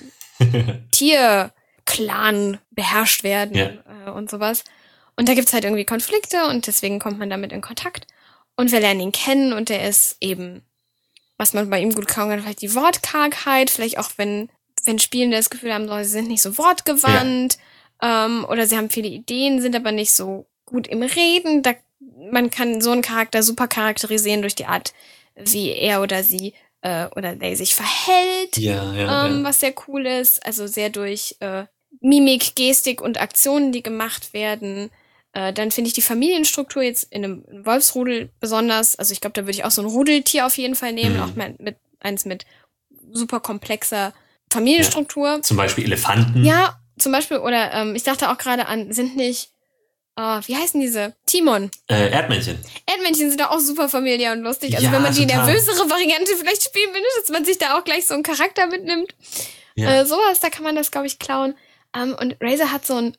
Tier-Clan beherrscht werden ja. äh, und sowas. Und da gibt's halt irgendwie Konflikte und deswegen kommt man damit in Kontakt. Und wir lernen ihn kennen und der ist eben, was man bei ihm gut kaum kann, vielleicht die Wortkargheit, vielleicht auch wenn, wenn Spielende das Gefühl haben, sie sind nicht so wortgewandt ja. ähm, oder sie haben viele Ideen, sind aber nicht so gut im Reden. Da, man kann so einen Charakter super charakterisieren durch die Art, wie er oder sie äh, oder der sich verhält, ja, ja, ähm, ja. was sehr cool ist. Also sehr durch äh, Mimik, Gestik und Aktionen, die gemacht werden. Dann finde ich die Familienstruktur jetzt in einem Wolfsrudel besonders, also ich glaube, da würde ich auch so ein Rudeltier auf jeden Fall nehmen, mhm. auch mit, mit eins mit super komplexer Familienstruktur. Ja. Zum Beispiel Elefanten. Ja, zum Beispiel, oder ähm, ich dachte auch gerade an, sind nicht, oh, wie heißen diese? Timon. Äh, Erdmännchen. Erdmännchen sind auch super familiär und lustig. Also ja, wenn man die total. nervösere Variante vielleicht spielen will, dass man sich da auch gleich so einen Charakter mitnimmt. Ja. Äh, sowas, da kann man das, glaube ich, klauen. Ähm, und Razor hat so einen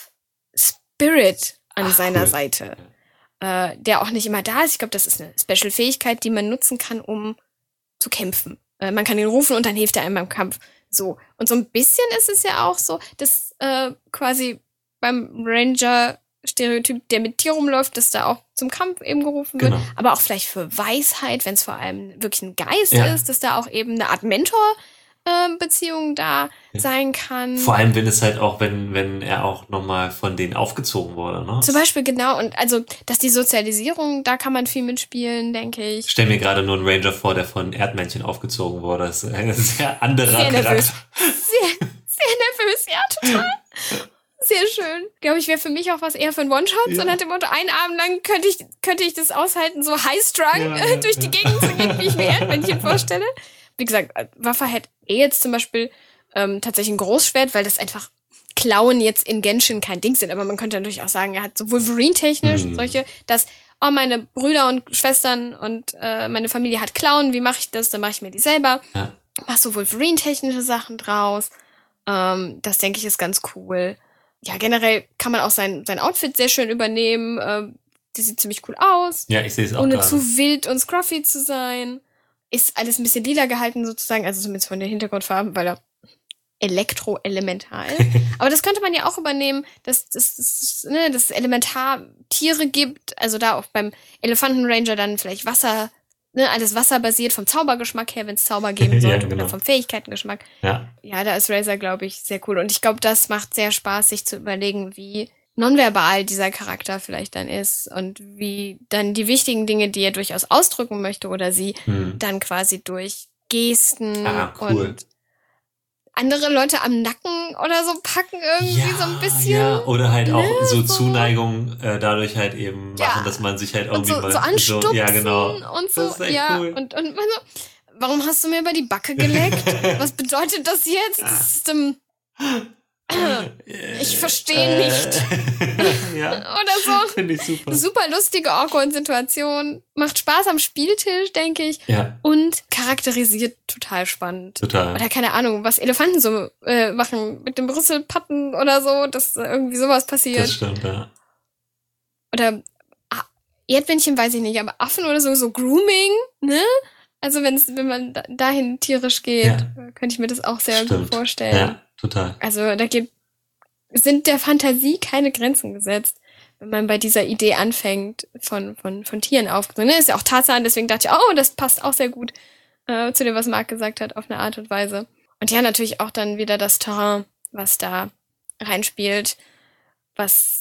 Wolf-Spirit an Ach, seiner cool. Seite, äh, der auch nicht immer da ist. Ich glaube, das ist eine Special-Fähigkeit, die man nutzen kann, um zu kämpfen. Äh, man kann ihn rufen und dann hilft er einem beim Kampf. So. Und so ein bisschen ist es ja auch so, dass äh, quasi beim Ranger-Stereotyp, der mit Tier rumläuft, dass da auch zum Kampf eben gerufen wird. Genau. Aber auch vielleicht für Weisheit, wenn es vor allem wirklich ein Geist ja. ist, dass da auch eben eine Art Mentor Beziehung da ja. sein kann. Vor allem, wenn es halt auch, wenn, wenn er auch nochmal von denen aufgezogen wurde, ne? Zum Beispiel, genau. Und also, dass die Sozialisierung, da kann man viel mitspielen, denke ich. Ich stell mir gerade nur einen Ranger vor, der von Erdmännchen aufgezogen wurde. Das ist ein sehr anderer sehr Charakter. Nervös. Sehr, sehr nervös, ja, total. Sehr schön. Glaube ich, wäre für mich auch was eher für ein One-Shot. Ja. So nach dem Motto, einen Abend lang könnte ich, könnte ich das aushalten, so high-strung ja, durch ja. die Gegend zu gehen, wie ich mir Erdmännchen vorstelle. Wie gesagt, Waffe hat eh jetzt zum Beispiel ähm, tatsächlich ein Großschwert, weil das einfach Klauen jetzt in Genshin kein Ding sind. Aber man könnte natürlich auch sagen, er hat so Wolverine-technisch mhm. solche, dass, oh, meine Brüder und Schwestern und äh, meine Familie hat Klauen, wie mache ich das? Dann mache ich mir die selber. Ja. Mach so Wolverine-technische Sachen draus. Ähm, das, denke ich, ist ganz cool. Ja, generell kann man auch sein, sein Outfit sehr schön übernehmen. Ähm, die sieht ziemlich cool aus. Ja, ich sehe es auch ohne gerade. zu wild und scruffy zu sein. Ist alles ein bisschen lila gehalten sozusagen, also zumindest von den Hintergrundfarben, weil er elektroelemental ist. Aber das könnte man ja auch übernehmen, dass, dass, dass, ne, dass es Elementartiere gibt, also da auch beim Elefantenranger dann vielleicht Wasser, ne, alles wasserbasiert vom Zaubergeschmack her, wenn es Zauber geben sollte, ja, genau. Oder vom Fähigkeitengeschmack. Ja, ja, da ist Razor, glaube ich, sehr cool. Und ich glaube, das macht sehr Spaß, sich zu überlegen, wie nonverbal dieser Charakter vielleicht dann ist und wie dann die wichtigen Dinge, die er durchaus ausdrücken möchte oder sie, hm. dann quasi durch Gesten ah, cool. und andere Leute am Nacken oder so packen irgendwie ja, so ein bisschen. Ja, oder halt auch ne, so, so Zuneigung äh, dadurch halt eben ja. machen, dass man sich halt irgendwie und so, mal so anstupsen so, ja, genau. und so. Das ist echt ja, cool. und, und man so, warum hast du mir über die Backe geleckt? Was bedeutet das jetzt? Das ist, um, ich verstehe äh, nicht. ja, oder so. Finde ich super. Super lustige, awkward Situation. Macht Spaß am Spieltisch, denke ich. Ja. Und charakterisiert total spannend. Total. Oder keine Ahnung, was Elefanten so äh, machen mit dem Brüsselpatten oder so, dass irgendwie sowas passiert. Das stimmt, ja. Oder ah, Erdmännchen weiß ich nicht, aber Affen oder so, so Grooming, ne? Also wenn's, wenn man da, dahin tierisch geht, Ja. könnte ich mir das auch sehr Stimmt. gut vorstellen. Ja, total. Also da gibt, sind der Fantasie keine Grenzen gesetzt, wenn man bei dieser Idee anfängt, von, von, von Tieren aufgezogen. Ne? Ist ja auch Tarzan, deswegen dachte ich, oh, das passt auch sehr gut äh, zu dem, was Marc gesagt hat, auf eine Art und Weise. Und ja, natürlich auch dann wieder das Terrain, was da reinspielt, was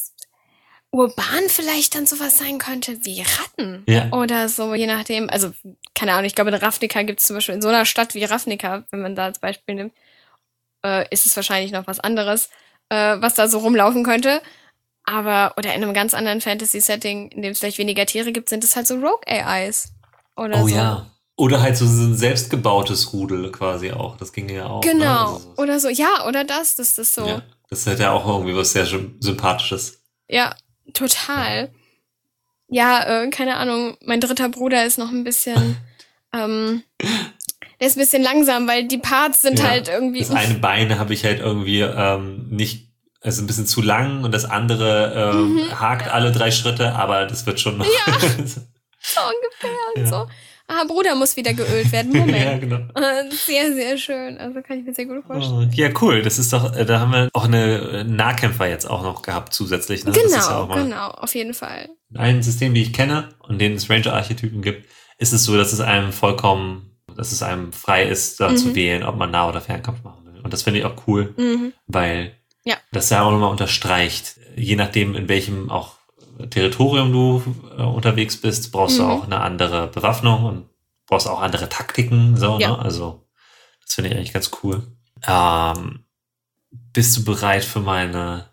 urban vielleicht dann sowas sein könnte wie Ratten Ja. oder so, je nachdem. Also, keine Ahnung, ich glaube, in Ravnica gibt es zum Beispiel in so einer Stadt wie Ravnica, wenn man da als Beispiel nimmt, äh, ist es wahrscheinlich noch was anderes, äh, was da so rumlaufen könnte. Aber, oder in einem ganz anderen Fantasy-Setting, in dem es vielleicht weniger Tiere gibt, sind es halt so Rogue-A Is. Oder Oh so. ja. Oder halt so ein selbstgebautes Rudel quasi auch. Das ging ja auch. Genau. Ne? Also so. Oder so, ja, oder das, das ist so. Ja. Das hat ja auch irgendwie was sehr Sympathisches. Ja, total. Ja, äh, keine Ahnung, mein dritter Bruder ist noch ein bisschen, ähm, der ist ein bisschen langsam, weil die Parts sind Ja, halt irgendwie. Das eine Bein habe ich halt irgendwie ähm, nicht, also ein bisschen zu lang und das andere ähm, Mhm. hakt alle drei Schritte, aber das wird schon noch. Ja. So ungefähr und Ja. so. Ah, Bruder muss wieder geölt werden. Moment. ja, genau. Äh, Sehr, sehr schön. Also kann ich mir sehr gut vorstellen. Oh, ja, cool. Das ist doch, äh, da haben wir auch eine Nahkämpfer jetzt auch noch gehabt zusätzlich. Ne? Das ist ja Genau, auch mal genau, auf jeden Fall. ein System, wie ich kenne und denen es Ranger-Archetypen gibt, ist es so, dass es einem vollkommen, dass es einem frei ist, da Mhm. zu wählen, ob man Nah- oder Fernkampf machen will. Und das finde ich auch cool, Mhm. weil Ja. das ja auch nochmal unterstreicht, je nachdem, in welchem auch Territorium du äh, unterwegs bist, brauchst Mhm. du auch eine andere Bewaffnung und brauchst auch andere Taktiken. So, Ja. ne? Also, das finde ich eigentlich ganz cool. Ähm, bist du bereit für meine,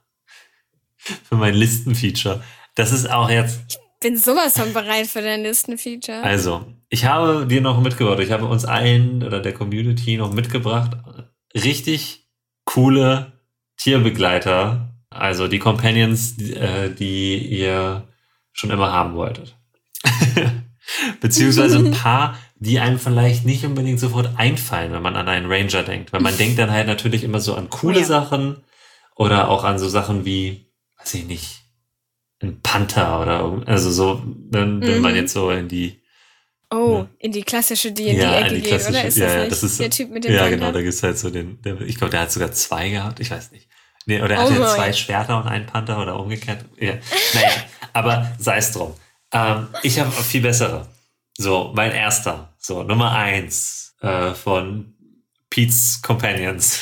für mein Listenfeature? Das ist auch jetzt, Bin sowas von bereit für dein Listenfeature. also, ich habe dir noch mitgebracht, ich habe uns allen oder der Community noch mitgebracht, richtig coole Tierbegleiter, also die Companions, die, äh, die ihr schon immer haben wolltet. Beziehungsweise ein paar, die einem vielleicht nicht unbedingt sofort einfallen, wenn man an einen Ranger denkt. Weil man denkt dann halt natürlich immer so an coole Oh ja. Sachen oder auch an so Sachen wie, weiß ich nicht, ein Panther oder irgend- also so, wenn, wenn Mhm. man jetzt so in die Oh, Ja. in die klassische D und Ja, D-Ecke in die geht, oder? klassische- Ist ja, das ja, nicht das ist- der Typ mit dem Ja, Panther? genau, da gibt's halt so den, der, ich glaube, der hat sogar zwei gehabt, ich weiß nicht. Nee, oder er Oh hatte boy. zwei Schwerter und einen Panther oder umgekehrt. Ja. Naja, aber sei es drum. Ähm, ich habe viel bessere. So, mein erster, so Nummer eins äh, von Pete's Companions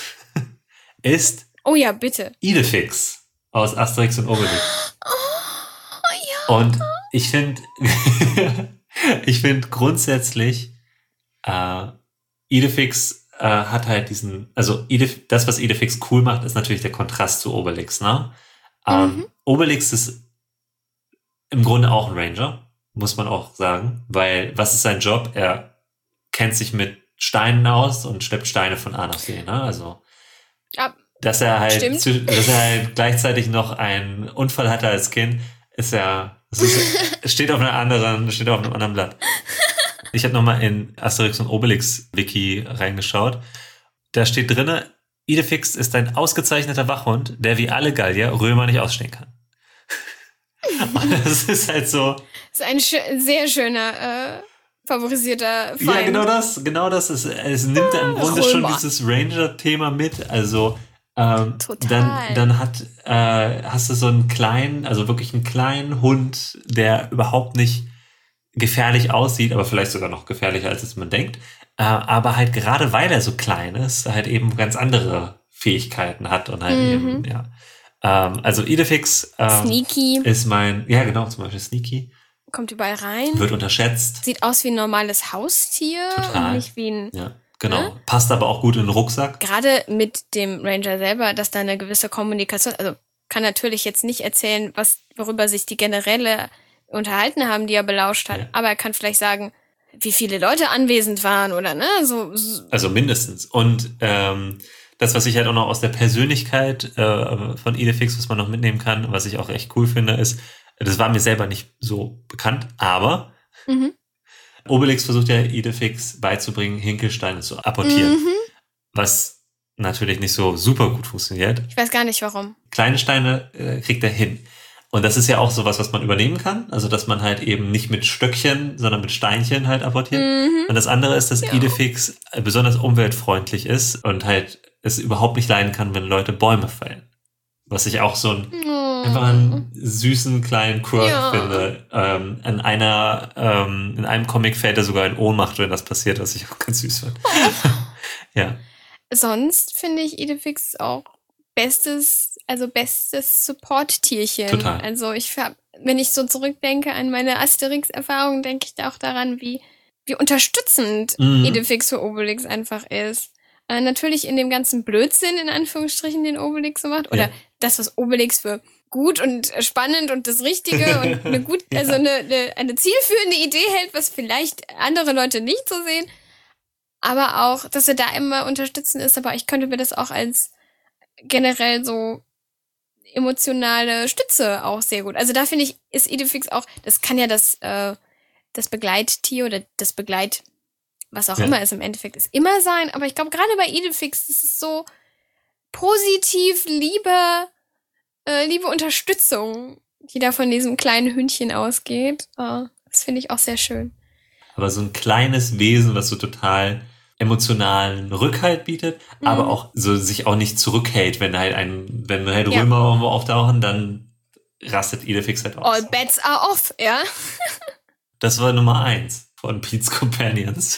ist Oh ja, bitte. Idefix aus Asterix und Obelix. Oh ja. Und ich finde, ich finde grundsätzlich, äh, Idefix äh, hat halt diesen, also Idef, das, was Idefix cool macht, ist natürlich der Kontrast zu Obelix, ne? Ähm, Mhm. Obelix ist im Grunde auch ein Ranger, muss man auch sagen, weil was ist sein Job? Er kennt sich mit Steinen aus und schleppt Steine von A nach B, ne? Also, Ja, dass er halt, Stimmt. zu, dass er halt gleichzeitig noch einen Unfall hatte als Kind, ist ja, es ist, steht auf einer anderen, steht auf einem anderen Blatt. Ich habe nochmal in Asterix und Obelix Wiki reingeschaut. Da steht drinne, Idefix ist ein ausgezeichneter Wachhund, der wie alle Gallier Römer nicht ausstehen kann. Und das ist halt so. ist ein schö- sehr schöner, äh, favorisierter Feind. Ja, genau das, genau das ist, es nimmt im Grunde schon Römer. dieses Ranger-Thema mit, also ähm, Total. dann, dann hat, äh, hast du so einen kleinen, also wirklich einen kleinen Hund, der überhaupt nicht gefährlich aussieht, aber vielleicht sogar noch gefährlicher, als es man denkt, äh, aber halt gerade weil er so klein ist, halt eben ganz andere Fähigkeiten hat und halt Mhm. eben, ja. Ähm, also Idefix ähm, Sneaky, ist mein, ja genau, zum Beispiel Sneaky, kommt überall rein. wird unterschätzt. Sieht aus wie ein normales Haustier Total. und nicht wie ein Ja, Genau, ne? Passt aber auch gut in den Rucksack. Gerade mit dem Ranger selber, dass da eine gewisse Kommunikation, also kann natürlich jetzt nicht erzählen, was worüber sich die Generäle unterhalten haben, die er belauscht hat, Ja. aber er kann vielleicht sagen, wie viele Leute anwesend waren oder ne, so. so. Also mindestens. Und ähm, das, was ich halt auch noch aus der Persönlichkeit äh, von Idefix, was man noch mitnehmen kann, was ich auch echt cool finde, ist, das war mir selber nicht so bekannt, aber Mhm. Obelix versucht ja Idefix beizubringen, Hinkelsteine zu apportieren, Mhm. was natürlich nicht so super gut funktioniert. Ich weiß gar nicht warum. Kleine Steine äh, kriegt er hin. Und das ist ja auch sowas, was man übernehmen kann. Also, dass man halt eben nicht mit Stöckchen, sondern mit Steinchen halt apportiert. Mhm. Und das andere ist, dass Ja. Idefix besonders umweltfreundlich ist und halt es überhaupt nicht leiden kann, wenn Leute Bäume fällen. Was ich auch so ein, Oh. einfach einen süßen kleinen Quirk Ja. finde. Ähm, in einer, ähm, in einem Comic fällt er sogar in Ohnmacht, wenn das passiert, was ich auch ganz süß finde. Ja. Sonst finde ich Idefix auch bestes, also bestes Support-Tierchen. Total. Also ich hab, wenn ich so zurückdenke an meine Asterix-Erfahrung, denke ich da auch daran, wie, wie unterstützend Mhm. Idefix für Obelix einfach ist. Äh, natürlich in dem ganzen Blödsinn, in Anführungsstrichen, den Obelix so macht. Oder Ja. das, was Obelix für gut und spannend und das Richtige und eine gut, Ja. also eine, eine, eine zielführende Idee hält, was vielleicht andere Leute nicht so sehen. Aber auch, dass er da immer unterstützend ist, aber ich könnte mir das auch als generell so emotionale Stütze auch sehr gut. Also da finde ich, ist Idefix auch, das kann ja das, äh, das Begleittier oder das Begleit, was auch Ja. immer es im Endeffekt ist, immer sein. Aber ich glaube, gerade bei Idefix ist es so positiv, liebe, äh, liebe Unterstützung, die da von diesem kleinen Hündchen ausgeht. Äh, das finde ich auch sehr schön. Aber so ein kleines Wesen, was so total emotionalen Rückhalt bietet, Mhm. aber auch so sich auch nicht zurückhält, wenn halt ein, wenn halt Ja. Römer irgendwo auftauchen, dann rastet Idefix halt aus. All bets are off, ja. Das war Nummer eins von Pete's Companions.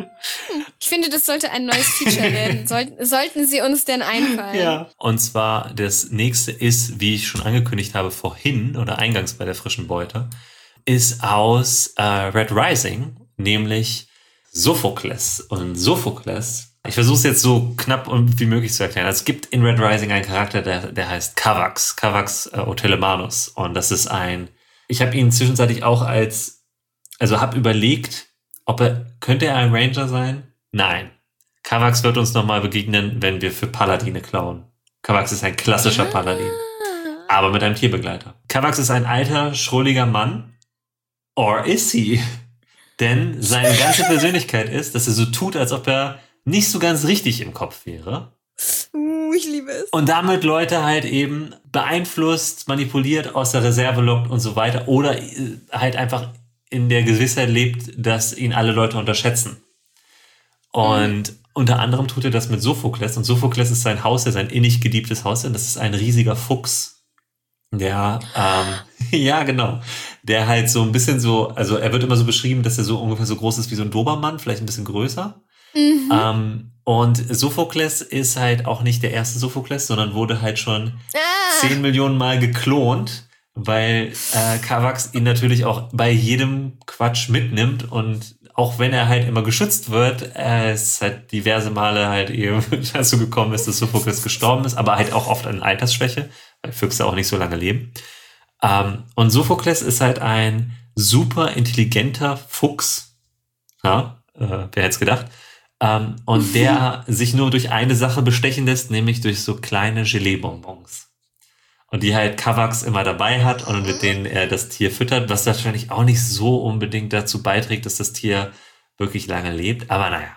Ich finde, das sollte ein neues Feature werden. Sollten, sollten sie uns denn einfallen? Ja. Und zwar das nächste ist, wie ich schon angekündigt habe vorhin oder eingangs bei der frischen Beute, ist aus äh, Red Rising, nämlich Sophokles. Und Sophokles, ich versuche es jetzt so knapp und wie möglich zu erklären. Es gibt in Red Rising einen Charakter, der, der heißt Kavax, Kavax äh, Otelemanus. Und das ist ein, ich habe ihn zwischenzeitlich auch als, also habe überlegt, ob er, könnte er ein Ranger sein? Nein. Kavax wird uns nochmal begegnen, wenn wir für Paladine klauen. Kavax ist ein klassischer Paladin, aber mit einem Tierbegleiter. Kavax ist ein alter, schrulliger Mann. Or is he? Denn seine ganze Persönlichkeit ist, dass er so tut, als ob er nicht so ganz richtig im Kopf wäre. Uh, ich liebe es. Und damit Leute halt eben beeinflusst, manipuliert, aus der Reserve lockt und so weiter. Oder äh, halt einfach in der Gewissheit lebt, dass ihn alle Leute unterschätzen. Und mhm. unter anderem tut er das mit Sophokles. Und Sophokles ist sein Haustier, sein innig geliebtes Haustier. Und das ist ein riesiger Fuchs. Der, ähm, ja, genau. Der halt so ein bisschen so, also er wird immer so beschrieben, dass er so ungefähr so groß ist wie so ein Dobermann, vielleicht ein bisschen größer. Mhm. Ähm, und Sophokles ist halt auch nicht der erste Sophokles, sondern wurde halt schon Ah. zehn Millionen Mal geklont, weil äh, Kavax ihn natürlich auch bei jedem Quatsch mitnimmt und auch wenn er halt immer geschützt wird, äh, es halt diverse Male halt eben dazu gekommen ist, dass Sophokles gestorben ist, aber halt auch oft an Altersschwäche, weil Füchse auch nicht so lange leben. Ähm, und Sophokles ist halt ein super intelligenter Fuchs, ja, äh, wer hätte es gedacht, ähm, und der sich nur durch eine Sache bestechen lässt, nämlich durch so kleine Gelee-Bonbons. Und die halt Kavax immer dabei hat und mit denen er das Tier füttert, was wahrscheinlich auch nicht so unbedingt dazu beiträgt, dass das Tier wirklich lange lebt. Aber naja.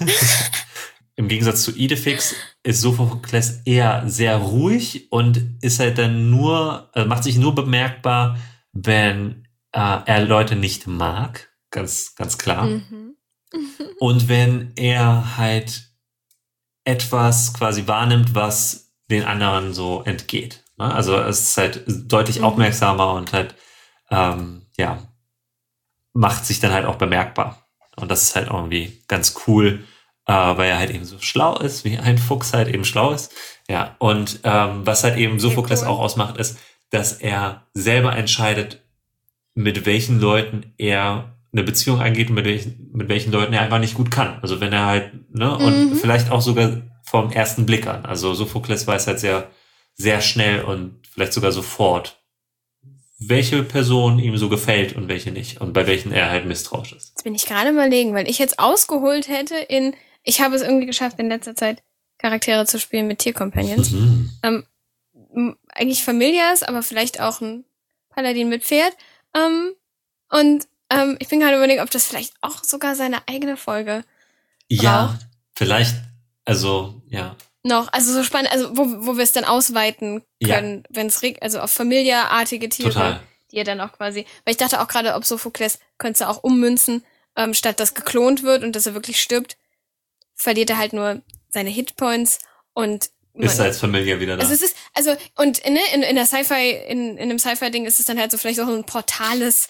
Im Gegensatz zu Idefix ist Sophokles eher sehr ruhig und ist halt dann nur, also macht sich nur bemerkbar, wenn äh, er Leute nicht mag. Ganz, ganz klar. Mhm. Und wenn er halt etwas quasi wahrnimmt, was den anderen so entgeht. Also es ist halt deutlich Mhm. aufmerksamer und halt, ähm, ja, macht sich dann halt auch bemerkbar. Und das ist halt irgendwie ganz cool, äh, weil er halt eben so schlau ist, wie ein Fuchs halt eben schlau ist. Ja, und ähm, was halt eben Sophokles cool. auch ausmacht, ist, dass er selber entscheidet, mit welchen Leuten er eine Beziehung eingeht und mit welchen, mit welchen Leuten er einfach nicht gut kann. Also wenn er halt, ne, und Mhm. vielleicht auch sogar vom ersten Blick an. Also Sophokles weiß halt sehr, sehr schnell und vielleicht sogar sofort, welche Person ihm so gefällt und welche nicht und bei welchen er halt misstrauisch ist. Jetzt bin ich gerade überlegen, weil ich jetzt ausgeholt hätte in, ich habe es irgendwie geschafft, in letzter Zeit Charaktere zu spielen mit Tiercompanions. Mhm. Ähm, m- eigentlich Familias, aber vielleicht auch ein Paladin mit Pferd. Ähm, und ähm, ich bin gerade überlegen, ob das vielleicht auch sogar seine eigene Folge Ja, braucht. vielleicht, also, ja. Noch, also so spannend, also wo, wo wir es dann ausweiten Ja. können, wenn es also auf familiartige Tiere, Total. die er dann auch quasi, weil ich dachte auch gerade, ob Sophokles könnte es auch ummünzen, ähm, statt dass geklont wird und dass er wirklich stirbt, verliert er halt nur seine Hitpoints und Ist als Familie wieder da. also es ist, also, und ne, in, in der Sci-Fi, in, in dem Sci-Fi-Ding ist es dann halt so vielleicht so ein portales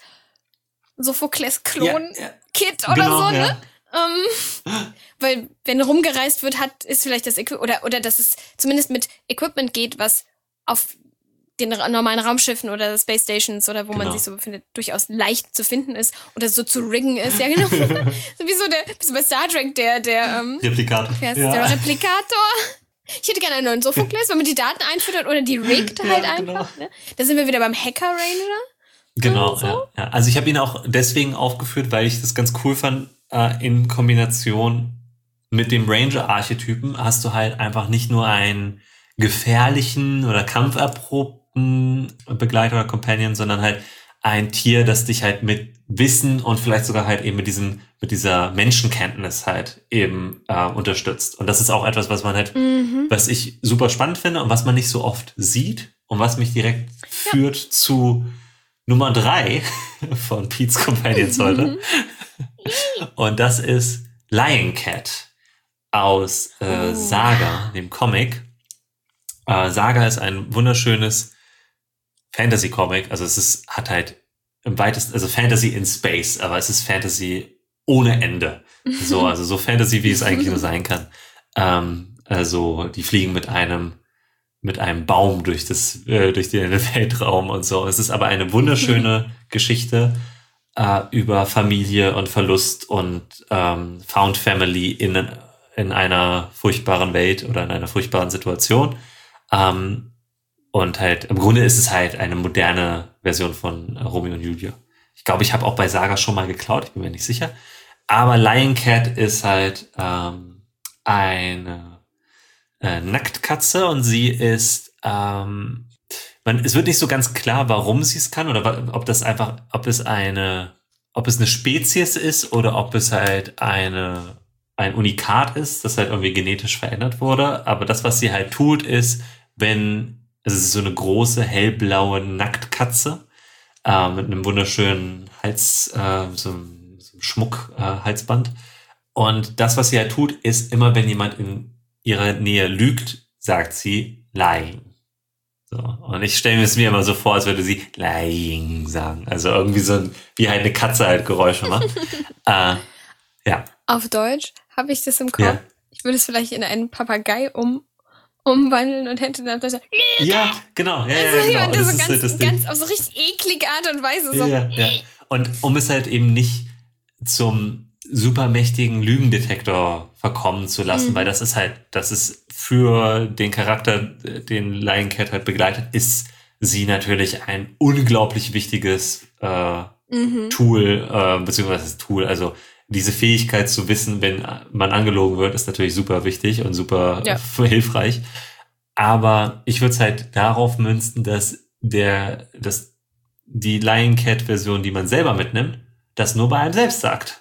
Sophokles-Klon-Kit Ja, ja. oder Genau, so, ne? ja. Ähm, weil, wenn rumgereist wird, hat, ist vielleicht das Equipment, oder, oder dass es zumindest mit Equipment geht, was auf den ra- normalen Raumschiffen oder Space Stations oder wo man Genau. sich so befindet, durchaus leicht zu finden ist oder so zu riggen ist. Ja, genau. So wie so der, wie so bei Star Trek, der, der, ähm, Replikator. wer ist Ja. der Replikator. Ich hätte gerne einen neuen Sophokles, wenn man die Daten einfüttert oder die riggt halt Ja, genau. einfach. Ne? Da sind wir wieder beim Hacker Ranger. Genau, so. ja, ja. Also ich habe ihn auch deswegen aufgeführt, weil ich das ganz cool fand, äh, in Kombination mit dem Ranger-Archetypen hast du halt einfach nicht nur einen gefährlichen oder kampferprobten Begleiter oder Companion, sondern halt ein Tier, das dich halt mit Wissen und vielleicht sogar halt eben mit diesem, mit dieser Menschenkenntnis halt eben äh, unterstützt. Und das ist auch etwas, was man halt, Mhm. was ich super spannend finde und was man nicht so oft sieht und was mich direkt führt zu Nummer drei von Pete's Companions heute. Und das ist Lion Cat aus äh, Oh. Saga, dem Comic. Äh, Saga ist ein wunderschönes Fantasy-Comic. Also es ist, hat halt im weitesten, also Fantasy in Space, aber es ist Fantasy ohne Ende. So, also so Fantasy, wie es eigentlich nur sein kann. Ähm, also die fliegen mit einem mit einem Baum durch das äh, durch den Weltraum und so. Es ist aber eine wunderschöne Geschichte äh, über Familie und Verlust und ähm, Found Family in in einer furchtbaren Welt oder in einer furchtbaren Situation. Ähm, und halt im Grunde ist es halt eine moderne Version von äh, Romeo und Julia. Ich glaube, ich habe auch bei Saga schon mal geklaut. Ich bin mir nicht sicher. Aber Lion Cat ist halt ähm, eine äh, Nacktkatze und sie ist, ähm, man, es wird nicht so ganz klar, warum sie es kann oder wa- ob das einfach, ob es eine, ob es eine Spezies ist oder ob es halt eine, ein Unikat ist, das halt irgendwie genetisch verändert wurde. Aber das, was sie halt tut, ist, wenn, also es ist so eine große, hellblaue Nacktkatze äh, mit einem wunderschönen Hals, äh, so, einem- so einem Schmuck, äh, Halsband. Und das, was sie halt tut, ist immer, wenn jemand in ihrer Nähe lügt, sagt sie lying. So. Und ich stelle mir es mir immer so vor, als würde sie lying sagen. Also irgendwie so ein, wie halt eine Katze halt Geräusche macht. äh, ja. Auf Deutsch habe ich das im Kopf. Ja. Ich würde es vielleicht in einen Papagei um, umwandeln und hätte dann so, Ja, genau. Ja, ja, also genau. jemand, der Das so ist ganz, halt das Ding. ganz auf so richtig eklige Art und Weise so. Ja, ja. Und um es halt eben nicht zum supermächtigen Lügendetektor verkommen zu lassen, Mhm. weil das ist halt, das ist für den Charakter, den Lion Cat halt begleitet, ist sie natürlich ein unglaublich wichtiges äh, Mhm. Tool, äh, beziehungsweise das Tool, also diese Fähigkeit zu wissen, wenn man angelogen wird, ist natürlich super wichtig und super Ja. äh, hilfreich. Aber ich würde es halt darauf münzen, dass der, dass die Lion Cat Version, die man selber mitnimmt, das nur bei einem selbst sagt.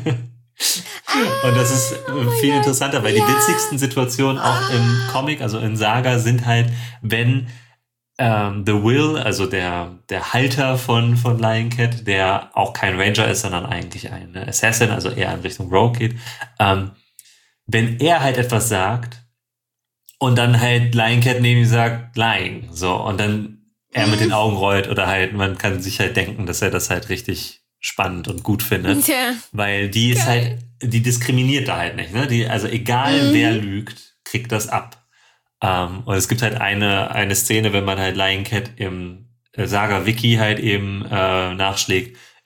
Und das ist äh, viel interessanter, weil Ja. die witzigsten Situationen auch im Comic, also in Saga, sind halt, wenn ähm, The Will, also der, der Halter von, von Lion Cat, der auch kein Ranger ist, sondern eigentlich ein Assassin, also eher in Richtung Rogue geht, ähm, wenn er halt etwas sagt und dann halt Lion Cat neben ihm sagt, lying, so, und dann er mit den Augen rollt oder halt, man kann sich halt denken, dass er das halt richtig spannend und gut findet, Tja. weil die ist Geil. halt, die diskriminiert da halt nicht, ne? Die, also egal Mhm. wer lügt, kriegt das ab. Ähm, und es gibt halt eine, eine Szene, wenn man halt Lion Cat im äh, Saga Wiki halt eben äh, nachschlägt,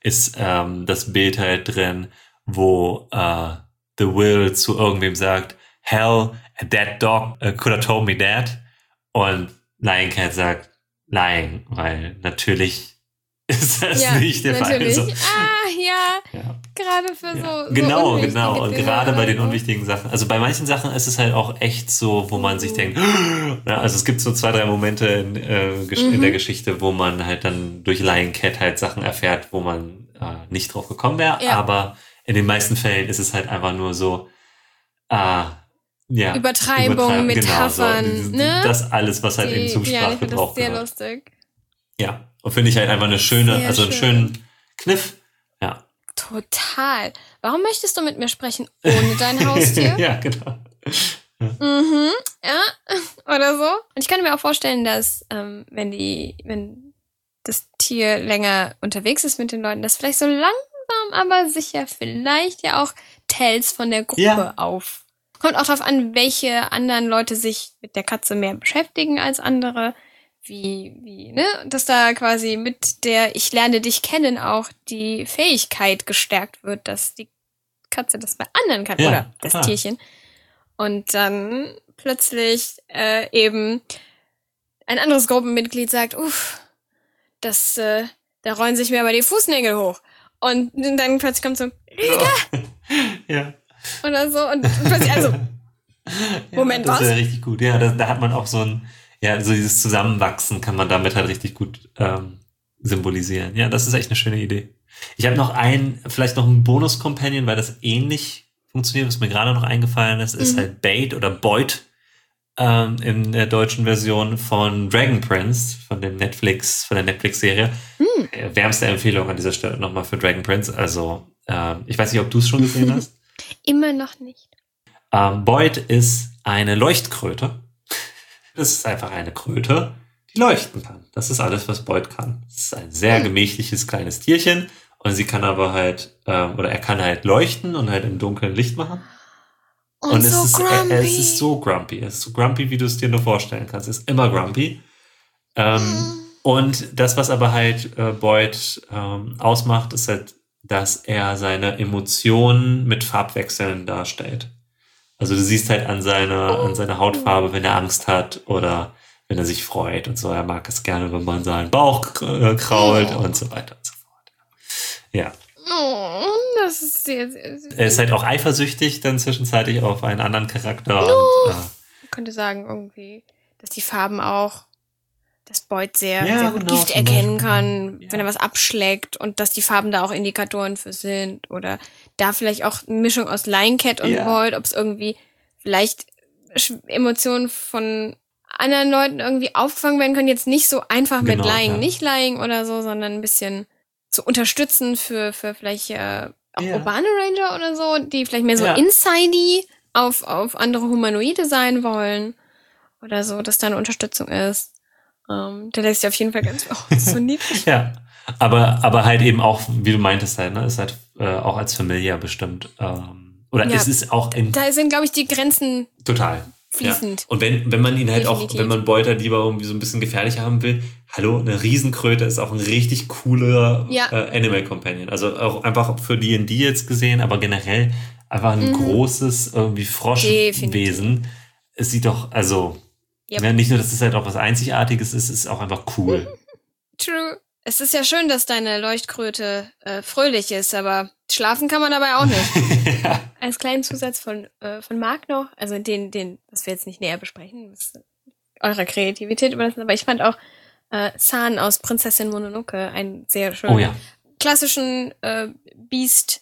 ist ähm, das Bild halt drin, wo äh, The Will zu irgendwem sagt, hell, that dog uh, could have told me that. Und Lion Cat sagt, lying, weil natürlich ist das ja, nicht der natürlich. Fall. Also, ah, ja. ja. Gerade für ja. so. Genau, so genau. Und Dinge gerade bei den so. unwichtigen Sachen. Also bei manchen Sachen ist es halt auch echt so, wo man mhm. sich denkt, ja, also es gibt so zwei, drei Momente in, äh, mhm. in der Geschichte, wo man halt dann durch Lion Cat halt Sachen erfährt, wo man äh, nicht drauf gekommen wäre. Ja. Aber in den meisten Fällen ist es halt einfach nur so, ah, ja, Übertreibung, Übertreibung Metaphern, genau, so. ne? Das alles, was halt eben zum Sprachgebrauch gehört. Das ist sehr lustig. Ja, und finde ich halt einfach eine schöne, sehr also einen schön. schönen Kniff. Ja. Total. Warum möchtest du mit mir sprechen ohne dein Haustier? ja, genau. Ja. Mhm, ja, oder so. Und ich könnte mir auch vorstellen, dass ähm, wenn die, wenn das Tier länger unterwegs ist mit den Leuten, dass vielleicht so langsam, aber sicher vielleicht ja auch Tells von der Gruppe ja. auf. Kommt auch darauf an, welche anderen Leute sich mit der Katze mehr beschäftigen als andere. Wie, wie, ne? Dass da quasi mit der Ich lerne dich kennen auch die Fähigkeit gestärkt wird, dass die Katze das bei anderen kann. Ja, oder das total. Tierchen. Und dann plötzlich äh, eben ein anderes Gruppenmitglied sagt, uff, das, äh, da rollen sich mir aber die Fußnägel hoch. Und dann plötzlich kommt so, Lüge! ja. Oder so. Und plötzlich, also, Moment, ja, das was? ist ja richtig gut. Ja, das, da hat man auch so ein, ja, so dieses Zusammenwachsen kann man damit halt richtig gut ähm, symbolisieren. Ja, das ist echt eine schöne Idee. Ich habe noch ein, vielleicht noch einen Bonus-Companion, weil das ähnlich funktioniert, was mir gerade noch eingefallen ist, ist mhm. halt Bait oder Boyd ähm, in der deutschen Version von Dragon Prince, von dem Netflix, von der Netflix-Serie. Mhm. Äh, wärmste Empfehlung an dieser Stelle nochmal für Dragon Prince. Also, ähm, ich weiß nicht, ob du es schon gesehen hast. Immer noch nicht. Ähm, Boyd ist eine Leuchtkröte. Das ist einfach eine Kröte, die leuchten kann. Das ist alles, was Boyd kann. Es ist ein sehr gemächliches kleines Tierchen und sie kann aber halt, ähm, oder er kann halt leuchten und halt im Dunkeln Licht machen. Und, und so es, ist, grumpy. Er, es ist so grumpy. Es ist so grumpy, wie du es dir nur vorstellen kannst. Es ist immer grumpy. Ähm, mm. Und das, was aber halt äh, Boyd ähm, ausmacht, ist halt, dass er seine Emotionen mit Farbwechseln darstellt. Also du siehst halt an seiner, an seiner Hautfarbe, wenn er Angst hat oder wenn er sich freut und so. Er mag es gerne, wenn man seinen Bauch äh, krault oh. und so weiter und so fort. Ja. Oh, das ist sehr, sehr süß. Er ist halt auch eifersüchtig dann zwischenzeitlich auf einen anderen Charakter. No. Und, äh, Man könnte sagen irgendwie, dass die Farben auch, dass Boyd sehr, ja, sehr gut genau, Gift erkennen Beispiel. kann, ja. wenn er was abschlägt und dass die Farben da auch Indikatoren für sind oder da vielleicht auch eine Mischung aus Lion Cat und ja. Boyd, ob es irgendwie vielleicht Emotionen von anderen Leuten irgendwie aufgefangen werden können, jetzt nicht so einfach genau, mit Lying, ja. nicht Lying oder so, sondern ein bisschen zu unterstützen für, für vielleicht äh, auch ja. urbane Ranger oder so, die vielleicht mehr so ja. insidey auf, auf andere Humanoide sein wollen oder so, dass da eine Unterstützung ist. Um, der lässt sich auf jeden Fall ganz oh, das ist so niedlich. ja, aber, aber halt eben auch, wie du meintest halt, ne, ist halt äh, auch als Familia bestimmt. Ähm, oder ja, es ist auch in... Da sind, glaube ich, die Grenzen total fließend. Ja. Und wenn, wenn man ihn halt Definitiv. auch, wenn man Boyd halt lieber irgendwie so ein bisschen gefährlicher haben will, hallo, eine Riesenkröte ist auch ein richtig cooler ja. äh, Animal Companion. Also auch einfach für D und D jetzt gesehen, aber generell einfach ein mhm. großes irgendwie Froschwesen. Es sieht doch, also... Yep. Ja, nicht nur, dass es halt auch was Einzigartiges ist, es ist auch einfach cool. True. Es ist ja schön, dass deine Leuchtkröte äh, fröhlich ist, aber schlafen kann man dabei auch nicht. ja. Als kleinen Zusatz von, äh, von Marc noch, also den, den, was wir jetzt nicht näher besprechen, das eurer Kreativität überlassen, aber ich fand auch äh, San aus Prinzessin Mononoke einen sehr schönen, oh, ja. klassischen äh, Beast,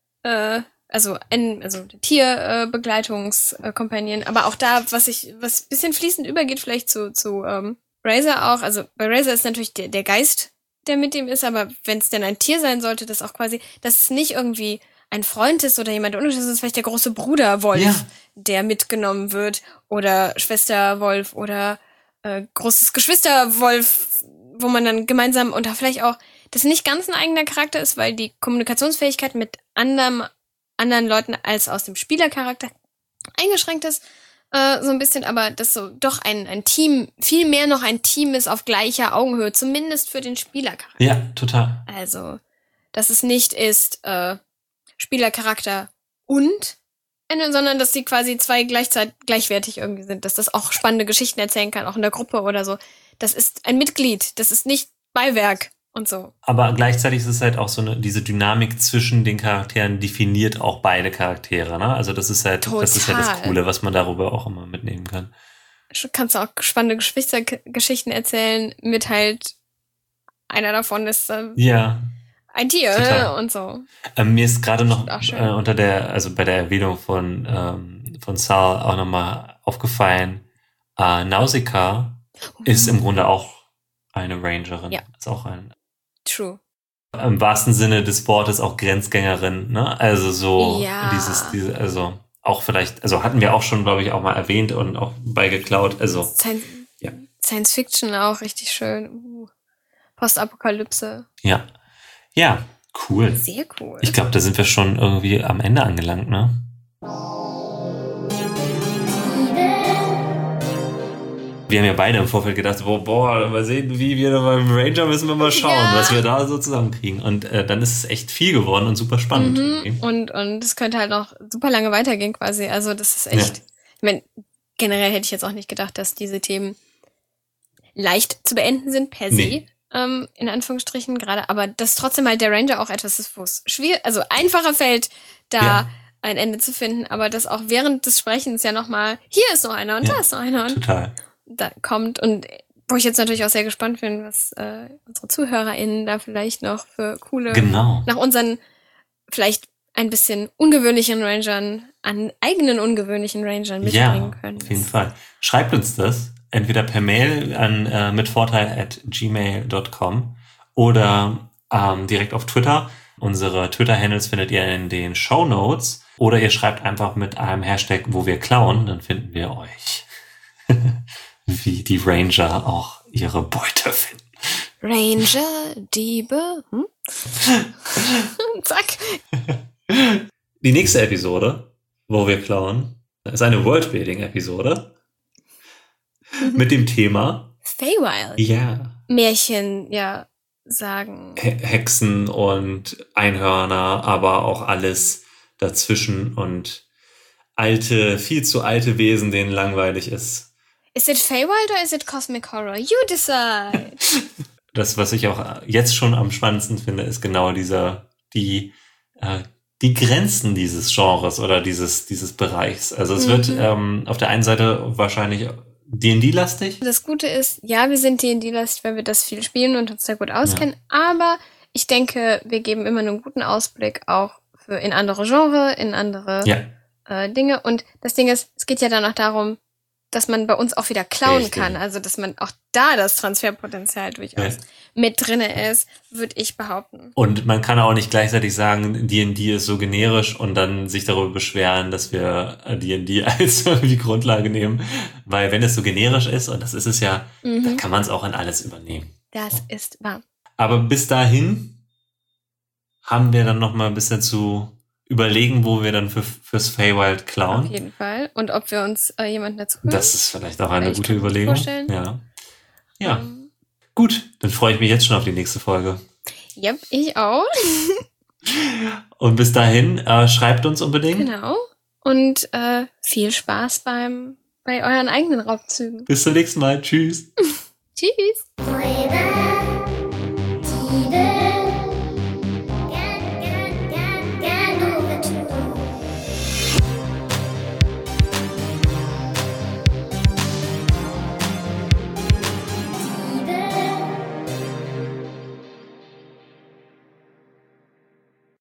äh, Also, ein, also Tierbegleitungscompanion, äh, aber auch da, was ich, was ein bisschen fließend übergeht, vielleicht zu, zu ähm, Razor auch. Also bei Razor ist natürlich der, der Geist, der mit ihm ist, aber wenn es denn ein Tier sein sollte, das auch quasi, dass es nicht irgendwie ein Freund ist oder jemand unter, das ist vielleicht der große Bruder Wolf, ja. der mitgenommen wird, oder Schwester Wolf oder äh, großes Geschwister Wolf, wo man dann gemeinsam und da vielleicht auch, das nicht ganz ein eigener Charakter ist, weil die Kommunikationsfähigkeit mit anderem anderen Leuten als aus dem Spielercharakter eingeschränkt ist, äh, so ein bisschen, aber das so doch ein, ein Team, viel mehr noch ein Team ist auf gleicher Augenhöhe, zumindest für den Spielercharakter. Ja, total. Also, dass es nicht ist äh, Spielercharakter und Ende, sondern dass die quasi zwei gleichzeitig gleichwertig irgendwie sind, dass das auch spannende Geschichten erzählen kann, auch in der Gruppe oder so. Das ist ein Mitglied, das ist nicht Beiwerk und so. Aber gleichzeitig ist es halt auch so eine, diese Dynamik zwischen den Charakteren definiert auch beide Charaktere, ne? Also das ist halt, Total. das ist halt das Coole, was man darüber auch immer mitnehmen kann. Du kannst auch spannende Geschwistergeschichten erzählen mit halt einer davon ist äh, ja. ein Tier Total. und so. Ähm, mir ist gerade noch äh, unter der, also bei der Erwähnung von, ähm, von Sal auch nochmal aufgefallen, äh, Nausicaa mhm. ist im Grunde auch eine Rangerin. Ja. Ist auch ein. True. Im wahrsten Sinne des Wortes auch Grenzgängerin, ne? Also so ja. dieses, diese, also auch vielleicht, also hatten wir auch schon, glaube ich, auch mal erwähnt und auch beigeklaut. Also Science, ja. Science Fiction auch richtig schön. Uh. Postapokalypse. Ja. Ja, cool. Sehr cool. Ich glaube, da sind wir schon irgendwie am Ende angelangt, ne? Wir haben ja beide im Vorfeld gedacht, boah, boah mal sehen, wie wir da beim Ranger müssen wir mal schauen, ja. was wir da so zusammenkriegen. Und äh, dann ist es echt viel geworden und super spannend. Mhm. Und und es könnte halt noch super lange weitergehen quasi. Also das ist echt, ja. ich meine, generell hätte ich jetzt auch nicht gedacht, dass diese Themen leicht zu beenden sind per se. Nee. Ähm, in Anführungsstrichen gerade, aber dass trotzdem halt der Ranger auch etwas ist, wo es schwierig, also einfacher fällt, da ja. ein Ende zu finden, aber dass auch während des Sprechens ja nochmal, hier ist noch einer und ja, da ist noch einer und total. da kommt und wo ich jetzt natürlich auch sehr gespannt bin, was äh, unsere ZuhörerInnen da vielleicht noch für coole, genau. nach unseren vielleicht ein bisschen ungewöhnlichen Rangern, an eigenen ungewöhnlichen Rangern mitbringen ja, können. Auf jeden Fall. Schreibt uns das. Entweder per Mail an äh, mitvorteil at gmail dot com oder ähm, direkt auf Twitter. Unsere Twitter-Handles findet ihr in den Shownotes. Oder ihr schreibt einfach mit einem Hashtag, wo wir klauen, dann finden wir euch. Wie die Ranger auch ihre Beute finden. Ranger, Diebe. Hm? Zack. Die nächste Episode, wo wir klauen, ist eine Worldbuilding-Episode. Mit dem Thema Feywild. Ja. Märchen, ja, sagen. He- Hexen und Einhörner, aber auch alles dazwischen und alte, viel zu alte Wesen, denen langweilig ist. Is it Feywild or is it Cosmic Horror? You decide. Das, was ich auch jetzt schon am spannendsten finde, ist genau dieser, die, äh, die Grenzen dieses Genres oder dieses, dieses Bereichs. Also es mhm. wird ähm, auf der einen Seite wahrscheinlich D und D-lastig? Das Gute ist, ja, wir sind D und D-lastig, weil wir das viel spielen und uns da gut auskennen. Ja. Aber ich denke, wir geben immer einen guten Ausblick auch für in andere Genre, in andere ja. äh, Dinge. Und das Ding ist, es geht ja dann auch darum, dass man bei uns auch wieder klauen Richtig. kann. Also, dass man auch da das Transferpotenzial durchaus ja. mit drinne ist, würde ich behaupten. Und man kann auch nicht gleichzeitig sagen, D und D ist so generisch und dann sich darüber beschweren, dass wir D und D als die Grundlage nehmen. Weil wenn es so generisch ist, und das ist es ja, mhm. dann kann man es auch in alles übernehmen. Das ist wahr. Aber bis dahin haben wir dann noch mal ein bisschen zu überlegen, wo wir dann für, fürs Feywild klauen. Auf jeden Fall. Und ob wir uns äh, jemanden dazu holen. Das ist vielleicht auch eine gute Überlegung. Vorstellen. Ja. Ja. Um. Gut, dann freue ich mich jetzt schon auf die nächste Folge. Ja, yep, ich auch. Und bis dahin, äh, schreibt uns unbedingt. Genau. Und äh, viel Spaß beim bei euren eigenen Raubzügen. Bis zum nächsten Mal. Tschüss. Tschüss.